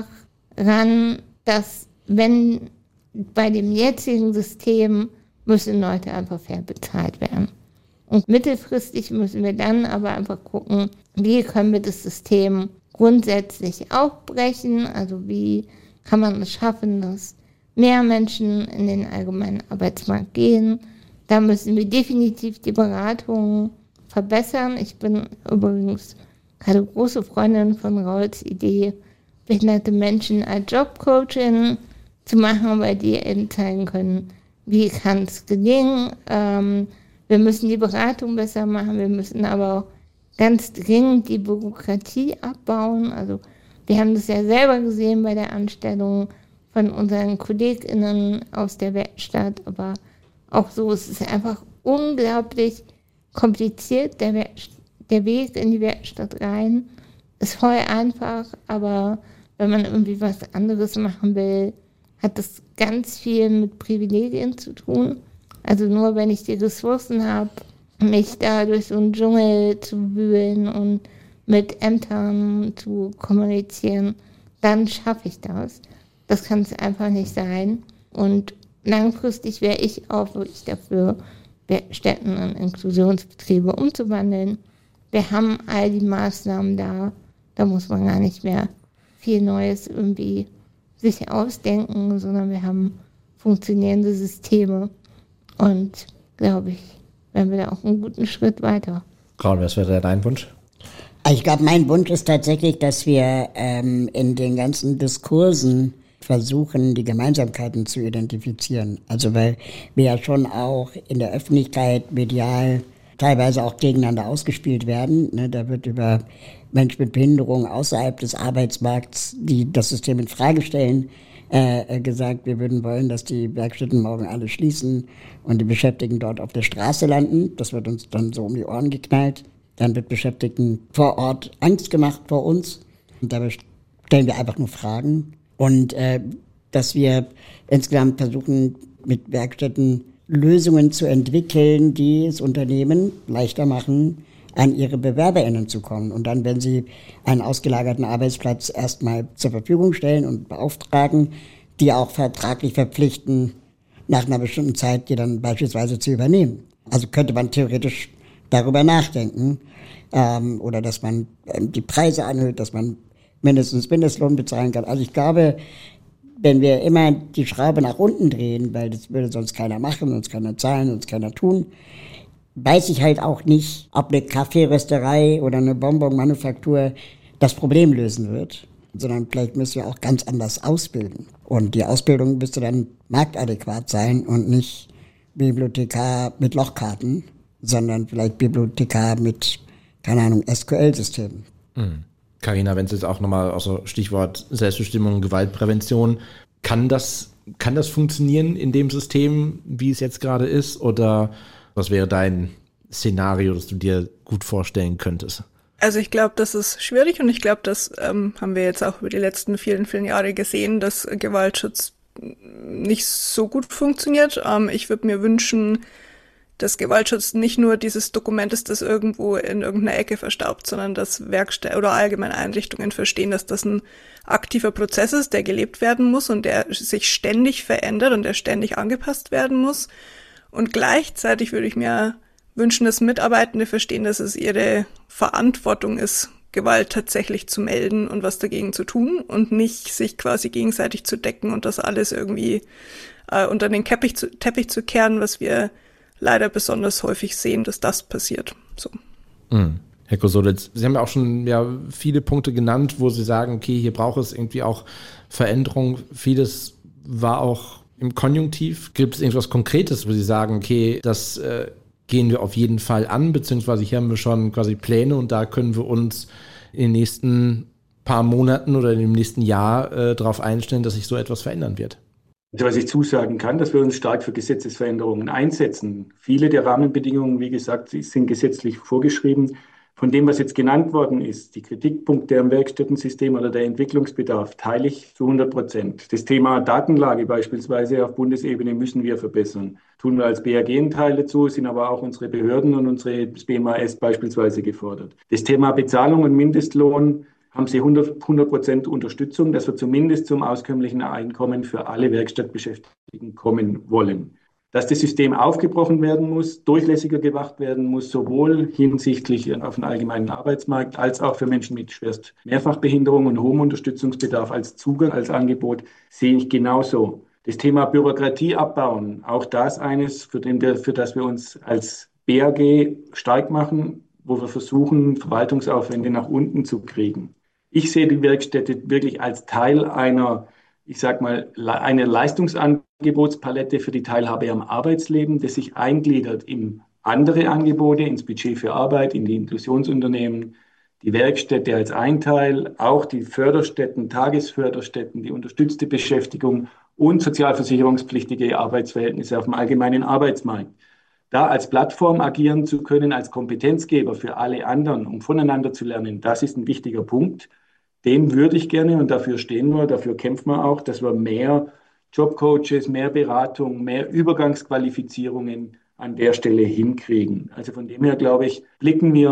ran, dass wenn bei dem jetzigen System müssen Leute einfach fair bezahlt werden. Und mittelfristig müssen wir dann aber einfach gucken, wie können wir das System grundsätzlich aufbrechen, also wie kann man es schaffen, dass mehr Menschen in den allgemeinen Arbeitsmarkt gehen. Da müssen wir definitiv die Beratung verbessern. Ich bin übrigens gerade große Freundin von Rauls Idee, behinderte Menschen als Jobcoachin zu machen, weil die eben zeigen können, wie kann es gelingen. Ähm, wir müssen die Beratung besser machen, wir müssen aber auch ganz dringend die Bürokratie abbauen. Also wir haben das ja selber gesehen bei der Anstellung von unseren KollegInnen aus der Werkstatt, aber auch so ist es einfach unglaublich kompliziert. Der, Werkst- der Weg in die Werkstatt rein ist voll einfach, aber wenn man irgendwie was anderes machen will, hat das ganz viel mit Privilegien zu tun. Also nur wenn ich die Ressourcen habe, mich da durch so einen Dschungel zu wühlen und mit Ämtern zu kommunizieren, dann schaffe ich das. Das kann es einfach nicht sein. Und langfristig wäre ich auch wirklich dafür, Werkstätten in Inklusionsbetriebe umzuwandeln. Wir haben all die Maßnahmen da, da muss man gar nicht mehr viel Neues irgendwie sich ausdenken, sondern wir haben funktionierende Systeme und glaube ich, wären wir da auch einen guten Schritt weiter. Raul, was wäre dein Wunsch? Ich glaube, mein Wunsch ist tatsächlich, dass wir ähm, in den ganzen Diskursen versuchen, die Gemeinsamkeiten zu identifizieren. Also weil wir ja schon auch in der Öffentlichkeit medial teilweise auch gegeneinander ausgespielt werden. Ne, da wird über Menschen mit Behinderung außerhalb des Arbeitsmarkts, die das System in Frage stellen, äh, gesagt, wir würden wollen, dass die Werkstätten morgen alle schließen und die Beschäftigten dort auf der Straße landen. Das wird uns dann so um die Ohren geknallt. Dann wird Beschäftigten vor Ort Angst gemacht vor uns. Und dabei stellen wir einfach nur Fragen. Und äh, dass wir insgesamt versuchen, mit Werkstätten Lösungen zu entwickeln, die es Unternehmen leichter machen, an ihre BewerberInnen zu kommen. Und dann, wenn sie einen ausgelagerten Arbeitsplatz erstmal zur Verfügung stellen und beauftragen, die auch vertraglich verpflichten, nach einer bestimmten Zeit die dann beispielsweise zu übernehmen. Also könnte man theoretisch darüber nachdenken, ähm, oder dass man ähm, die Preise anhöht, dass man mindestens Mindestlohn bezahlen kann. Also ich glaube, wenn wir immer die Schraube nach unten drehen, weil das würde sonst keiner machen, sonst keiner zahlen, sonst keiner tun, weiß ich halt auch nicht, ob eine Kaffeerösterei oder eine Bonbon-Manufaktur das Problem lösen wird, sondern vielleicht müssen wir auch ganz anders ausbilden. Und die Ausbildung müsste dann marktadäquat sein und nicht Bibliothekar mit Lochkarten, sondern vielleicht Bibliothekar mit, keine Ahnung, S Q L-Systemen. Mhm. Carina, wenn es jetzt auch nochmal, also Stichwort Selbstbestimmung, Gewaltprävention, kann das, kann das funktionieren in dem System, wie es jetzt gerade ist? Oder was wäre dein Szenario, das du dir gut vorstellen könntest? Also ich glaube, das ist schwierig und ich glaube, das ähm, haben wir jetzt auch über die letzten vielen, vielen Jahre gesehen, dass Gewaltschutz nicht so gut funktioniert. Ähm, ich würde mir wünschen, dass Gewaltschutz nicht nur dieses Dokument ist, das irgendwo in irgendeiner Ecke verstaubt, sondern dass Werkstätten oder allgemeine Einrichtungen verstehen, dass das ein aktiver Prozess ist, der gelebt werden muss und der sich ständig verändert und der ständig angepasst werden muss. Und gleichzeitig würde ich mir wünschen, dass Mitarbeitende verstehen, dass es ihre Verantwortung ist, Gewalt tatsächlich zu melden und was dagegen zu tun und nicht sich quasi gegenseitig zu decken und das alles irgendwie äh, unter den Teppich zu, Teppich zu kehren, was wir leider besonders häufig sehen, dass das passiert. So. Mhm. Herr Kosolitz, Sie haben ja auch schon ja, viele Punkte genannt, wo Sie sagen, okay, hier braucht es irgendwie auch Veränderung. Vieles war auch im Konjunktiv. Gibt es irgendwas Konkretes, wo Sie sagen, okay, das äh, gehen wir auf jeden Fall an, beziehungsweise hier haben wir schon quasi Pläne und da können wir uns in den nächsten paar Monaten oder in dem nächsten Jahr äh, darauf einstellen, dass sich so etwas verändern wird? Also was ich zusagen kann, dass wir uns stark für Gesetzesveränderungen einsetzen. Viele der Rahmenbedingungen, wie gesagt, sind gesetzlich vorgeschrieben. Von dem, was jetzt genannt worden ist, die Kritikpunkte am Werkstättensystem oder der Entwicklungsbedarf, teile ich zu hundert Prozent. Das Thema Datenlage beispielsweise auf Bundesebene müssen wir verbessern. Tun wir als B A G einen Teil dazu, sind aber auch unsere Behörden und unsere B M A S beispielsweise gefordert. Das Thema Bezahlung und Mindestlohn haben Sie hundert Prozent Unterstützung, dass wir zumindest zum auskömmlichen Einkommen für alle Werkstattbeschäftigten kommen wollen. Dass das System aufgebrochen werden muss, durchlässiger gemacht werden muss, sowohl hinsichtlich auf den allgemeinen Arbeitsmarkt als auch für Menschen mit schwerst Mehrfachbehinderung und hohem Unterstützungsbedarf als Zugang, als Angebot, sehe ich genauso. Das Thema Bürokratie abbauen, auch das eines, für, den wir, für das wir uns als B A G stark machen, wo wir versuchen, Verwaltungsaufwände nach unten zu kriegen. Ich sehe die Werkstätte wirklich als Teil einer, ich sag mal, eine Leistungsangebotspalette für die Teilhabe am Arbeitsleben, das sich eingliedert in andere Angebote, ins Budget für Arbeit, in die Inklusionsunternehmen, die Werkstätte als ein Teil, auch die Förderstätten, Tagesförderstätten, die unterstützte Beschäftigung und sozialversicherungspflichtige Arbeitsverhältnisse auf dem allgemeinen Arbeitsmarkt. Da als Plattform agieren zu können, als Kompetenzgeber für alle anderen, um voneinander zu lernen, das ist ein wichtiger Punkt. Dem würde ich gerne, und dafür stehen wir, dafür kämpfen wir auch, dass wir mehr Jobcoaches, mehr Beratung, mehr Übergangsqualifizierungen an der Stelle hinkriegen. Also von dem her, glaube ich, blicken wir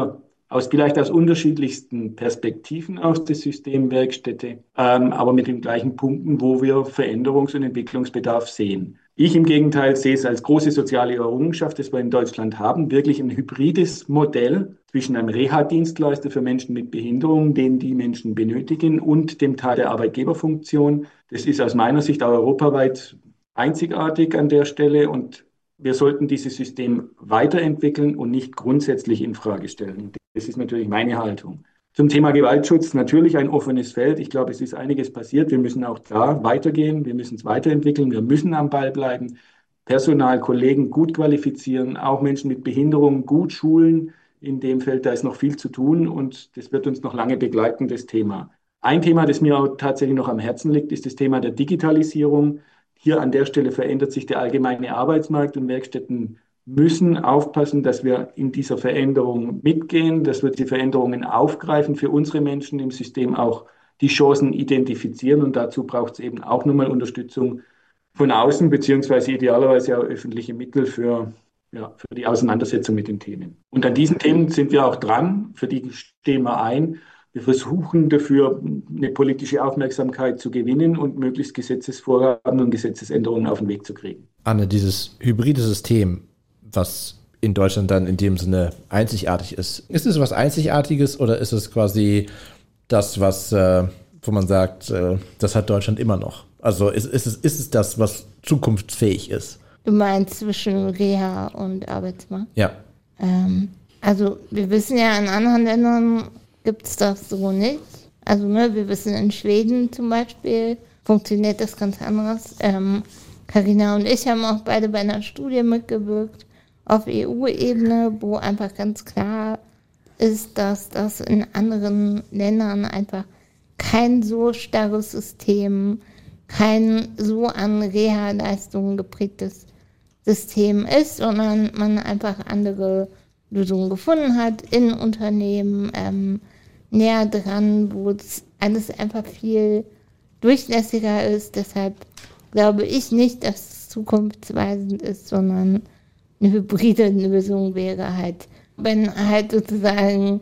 aus vielleicht aus unterschiedlichsten Perspektiven aus das System Werkstätte, ähm, aber mit den gleichen Punkten, wo wir Veränderungs- und Entwicklungsbedarf sehen. Ich im Gegenteil sehe es als große soziale Errungenschaft, das wir in Deutschland haben, wirklich ein hybrides Modell zwischen einem Reha-Dienstleister für Menschen mit Behinderung, den die Menschen benötigen, und dem Teil der Arbeitgeberfunktion. Das ist aus meiner Sicht auch europaweit einzigartig an der Stelle und wir sollten dieses System weiterentwickeln und nicht grundsätzlich in Frage stellen. Das ist natürlich meine Haltung. Zum Thema Gewaltschutz natürlich ein offenes Feld. Ich glaube, es ist einiges passiert. Wir müssen auch da weitergehen. Wir müssen es weiterentwickeln. Wir müssen am Ball bleiben. Personal, Kollegen gut qualifizieren, auch Menschen mit Behinderung gut schulen. In dem Feld, da ist noch viel zu tun und das wird uns noch lange begleiten, das Thema. Ein Thema, das mir auch tatsächlich noch am Herzen liegt, ist das Thema der Digitalisierung. Hier an der Stelle verändert sich der allgemeine Arbeitsmarkt und Werkstätten müssen aufpassen, dass wir in dieser Veränderung mitgehen, dass wir die Veränderungen aufgreifen, für unsere Menschen im System auch die Chancen identifizieren. Und dazu braucht es eben auch nochmal Unterstützung von außen, beziehungsweise idealerweise auch öffentliche Mittel für, ja, für die Auseinandersetzung mit den Themen. Und an diesen Themen sind wir auch dran, für die stehen wir ein. Wir versuchen dafür, eine politische Aufmerksamkeit zu gewinnen und möglichst Gesetzesvorhaben und Gesetzesänderungen auf den Weg zu kriegen. Anne, dieses hybride System, was in Deutschland dann in dem Sinne einzigartig ist, ist es was Einzigartiges oder ist es quasi das, was, äh, wo man sagt, äh, das hat Deutschland immer noch? Also ist, ist, es, ist es das, was zukunftsfähig ist? Du meinst zwischen Reha und Arbeitsmarkt? Ja. Ähm, also wir wissen ja, in anderen Ländern gibt es das so nicht. Also ne, wir wissen, in Schweden zum Beispiel funktioniert das ganz anders. Ähm, Carina und ich haben auch beide bei einer Studie mitgewirkt auf E U-Ebene, wo einfach ganz klar ist, dass das in anderen Ländern einfach kein so starres System, kein so an Reha-Leistungen geprägtes System ist, sondern man einfach andere Lösungen gefunden hat in Unternehmen, ähm, näher dran, wo es alles einfach viel durchlässiger ist. Deshalb glaube ich nicht, dass es zukunftsweisend ist, sondern eine hybride Lösung wäre halt, wenn halt sozusagen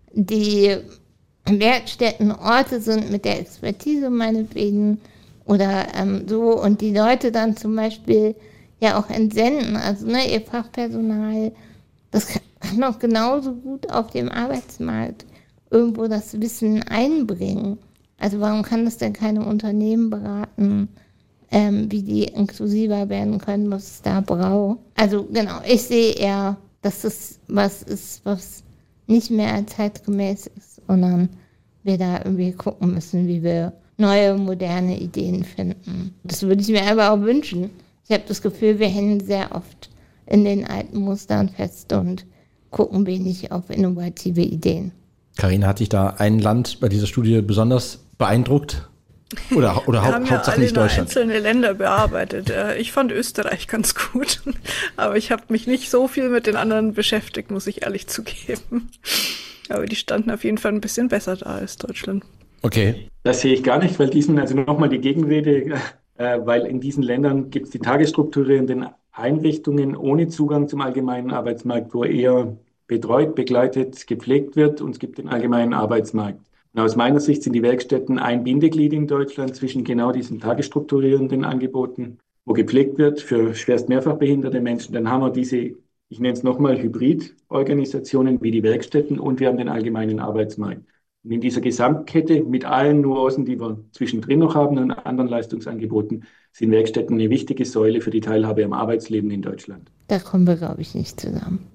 die Werkstätten Orte sind mit der Expertise meinetwegen oder ähm, so und die Leute dann zum Beispiel ja auch entsenden, also ne, ihr Fachpersonal, das kann auch genauso gut auf dem Arbeitsmarkt irgendwo das Wissen einbringen. Also warum kann das denn keine Unternehmen beraten, ähm, wie die inklusiver werden können, was es da braucht? Also genau, ich sehe eher, dass es was ist, was nicht mehr zeitgemäß ist, sondern wir da irgendwie gucken müssen, wie wir neue, moderne Ideen finden. Das würde ich mir aber auch wünschen. Ich habe das Gefühl, wir hängen sehr oft in den alten Mustern fest und gucken wenig auf innovative Ideen. Carina, hat dich da ein Land bei dieser Studie besonders beeindruckt? Oder, oder Wir hau- haben ja Hauptsache alle nicht Deutschland? einzelne Länder bearbeitet. Ich fand Österreich ganz gut, aber ich habe mich nicht so viel mit den anderen beschäftigt, muss ich ehrlich zugeben. Aber die standen auf jeden Fall ein bisschen besser da als Deutschland. Okay. Das sehe ich gar nicht, weil diesen, also nochmal die Gegenrede, äh, weil in diesen Ländern gibt es die tagesstrukturierenden Einrichtungen ohne Zugang zum allgemeinen Arbeitsmarkt, wo eher betreut, begleitet, gepflegt wird und es gibt den allgemeinen Arbeitsmarkt. Und aus meiner Sicht sind die Werkstätten ein Bindeglied in Deutschland zwischen genau diesen tagesstrukturierenden Angeboten, wo gepflegt wird für schwerst mehrfach behinderte Menschen. Dann haben wir diese, ich nenne es nochmal Hybridorganisationen wie die Werkstätten und wir haben den allgemeinen Arbeitsmarkt. Und in dieser Gesamtkette mit allen Nuancen, die wir zwischendrin noch haben und anderen Leistungsangeboten, sind Werkstätten eine wichtige Säule für die Teilhabe am Arbeitsleben in Deutschland. Da kommen wir, glaube ich, nicht zusammen.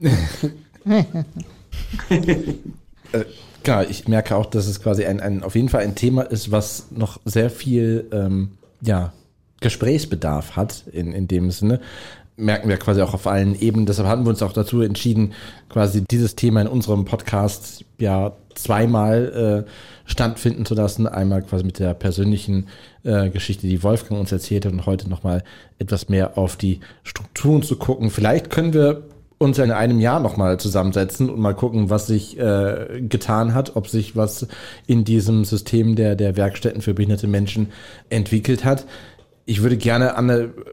äh, klar, ich merke auch, dass es quasi ein, ein auf jeden Fall ein Thema ist, was noch sehr viel ähm, ja, Gesprächsbedarf hat in, in dem Sinne. Merken wir quasi auch auf allen Ebenen. Deshalb haben wir uns auch dazu entschieden, quasi dieses Thema in unserem Podcast ja zweimal äh, stattfinden zu lassen. Einmal quasi mit der persönlichen äh, Geschichte, die Wolfgang uns erzählt hat und heute nochmal etwas mehr auf die Strukturen zu gucken. Vielleicht können wir uns in einem Jahr nochmal zusammensetzen und mal gucken, was sich äh, getan hat, ob sich was in diesem System der, der Werkstätten für behinderte Menschen entwickelt hat. Ich würde gerne, Anne,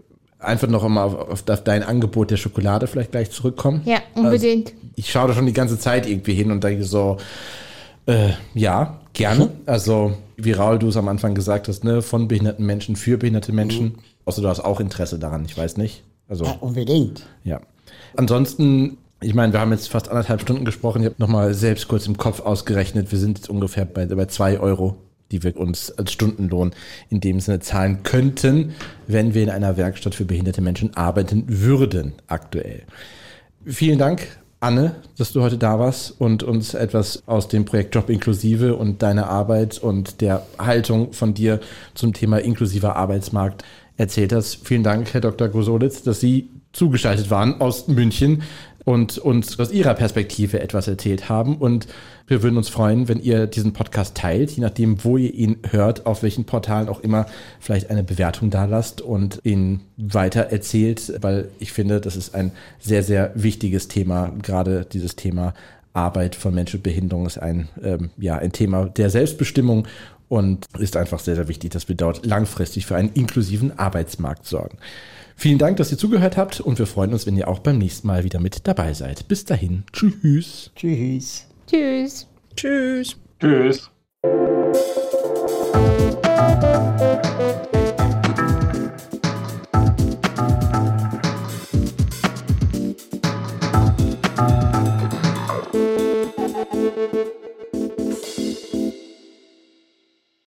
einfach noch einmal auf, auf, auf dein Angebot der Schokolade vielleicht gleich zurückkommen? Ja, unbedingt. Also, ich schaue da schon die ganze Zeit irgendwie hin und denke so, äh, ja, gerne. Also, wie Raul, du es am Anfang gesagt hast, ne, von behinderten Menschen für behinderte Menschen. Mhm. Außer du hast auch Interesse daran, ich weiß nicht. Also, ja, unbedingt. Ja. Ansonsten, ich meine, wir haben jetzt fast anderthalb Stunden gesprochen. Ich habe nochmal selbst kurz im Kopf ausgerechnet. Wir sind jetzt ungefähr bei, bei zwei Euro, die wir uns als Stundenlohn in dem Sinne zahlen könnten, wenn wir in einer Werkstatt für behinderte Menschen arbeiten würden aktuell. Vielen Dank, Anne, dass du heute da warst und uns etwas aus dem Projekt Job inklusive und deiner Arbeit und der Haltung von dir zum Thema inklusiver Arbeitsmarkt erzählt hast. Vielen Dank, Herr Doktor Gosolitz, dass Sie zugeschaltet waren aus München und uns aus Ihrer Perspektive etwas erzählt haben. Und wir würden uns freuen, wenn ihr diesen Podcast teilt, je nachdem, wo ihr ihn hört, auf welchen Portalen auch immer, vielleicht eine Bewertung da lasst und ihn weiter erzählt, weil ich finde, das ist ein sehr, sehr wichtiges Thema. Gerade dieses Thema Arbeit von Menschen mit Behinderung ist ein, ähm, ja, ein Thema der Selbstbestimmung und ist einfach sehr, sehr wichtig, dass wir dort langfristig für einen inklusiven Arbeitsmarkt sorgen. Vielen Dank, dass ihr zugehört habt und wir freuen uns, wenn ihr auch beim nächsten Mal wieder mit dabei seid. Bis dahin. Tschüss. Tschüss. Tschüss. Tschüss. Tschüss.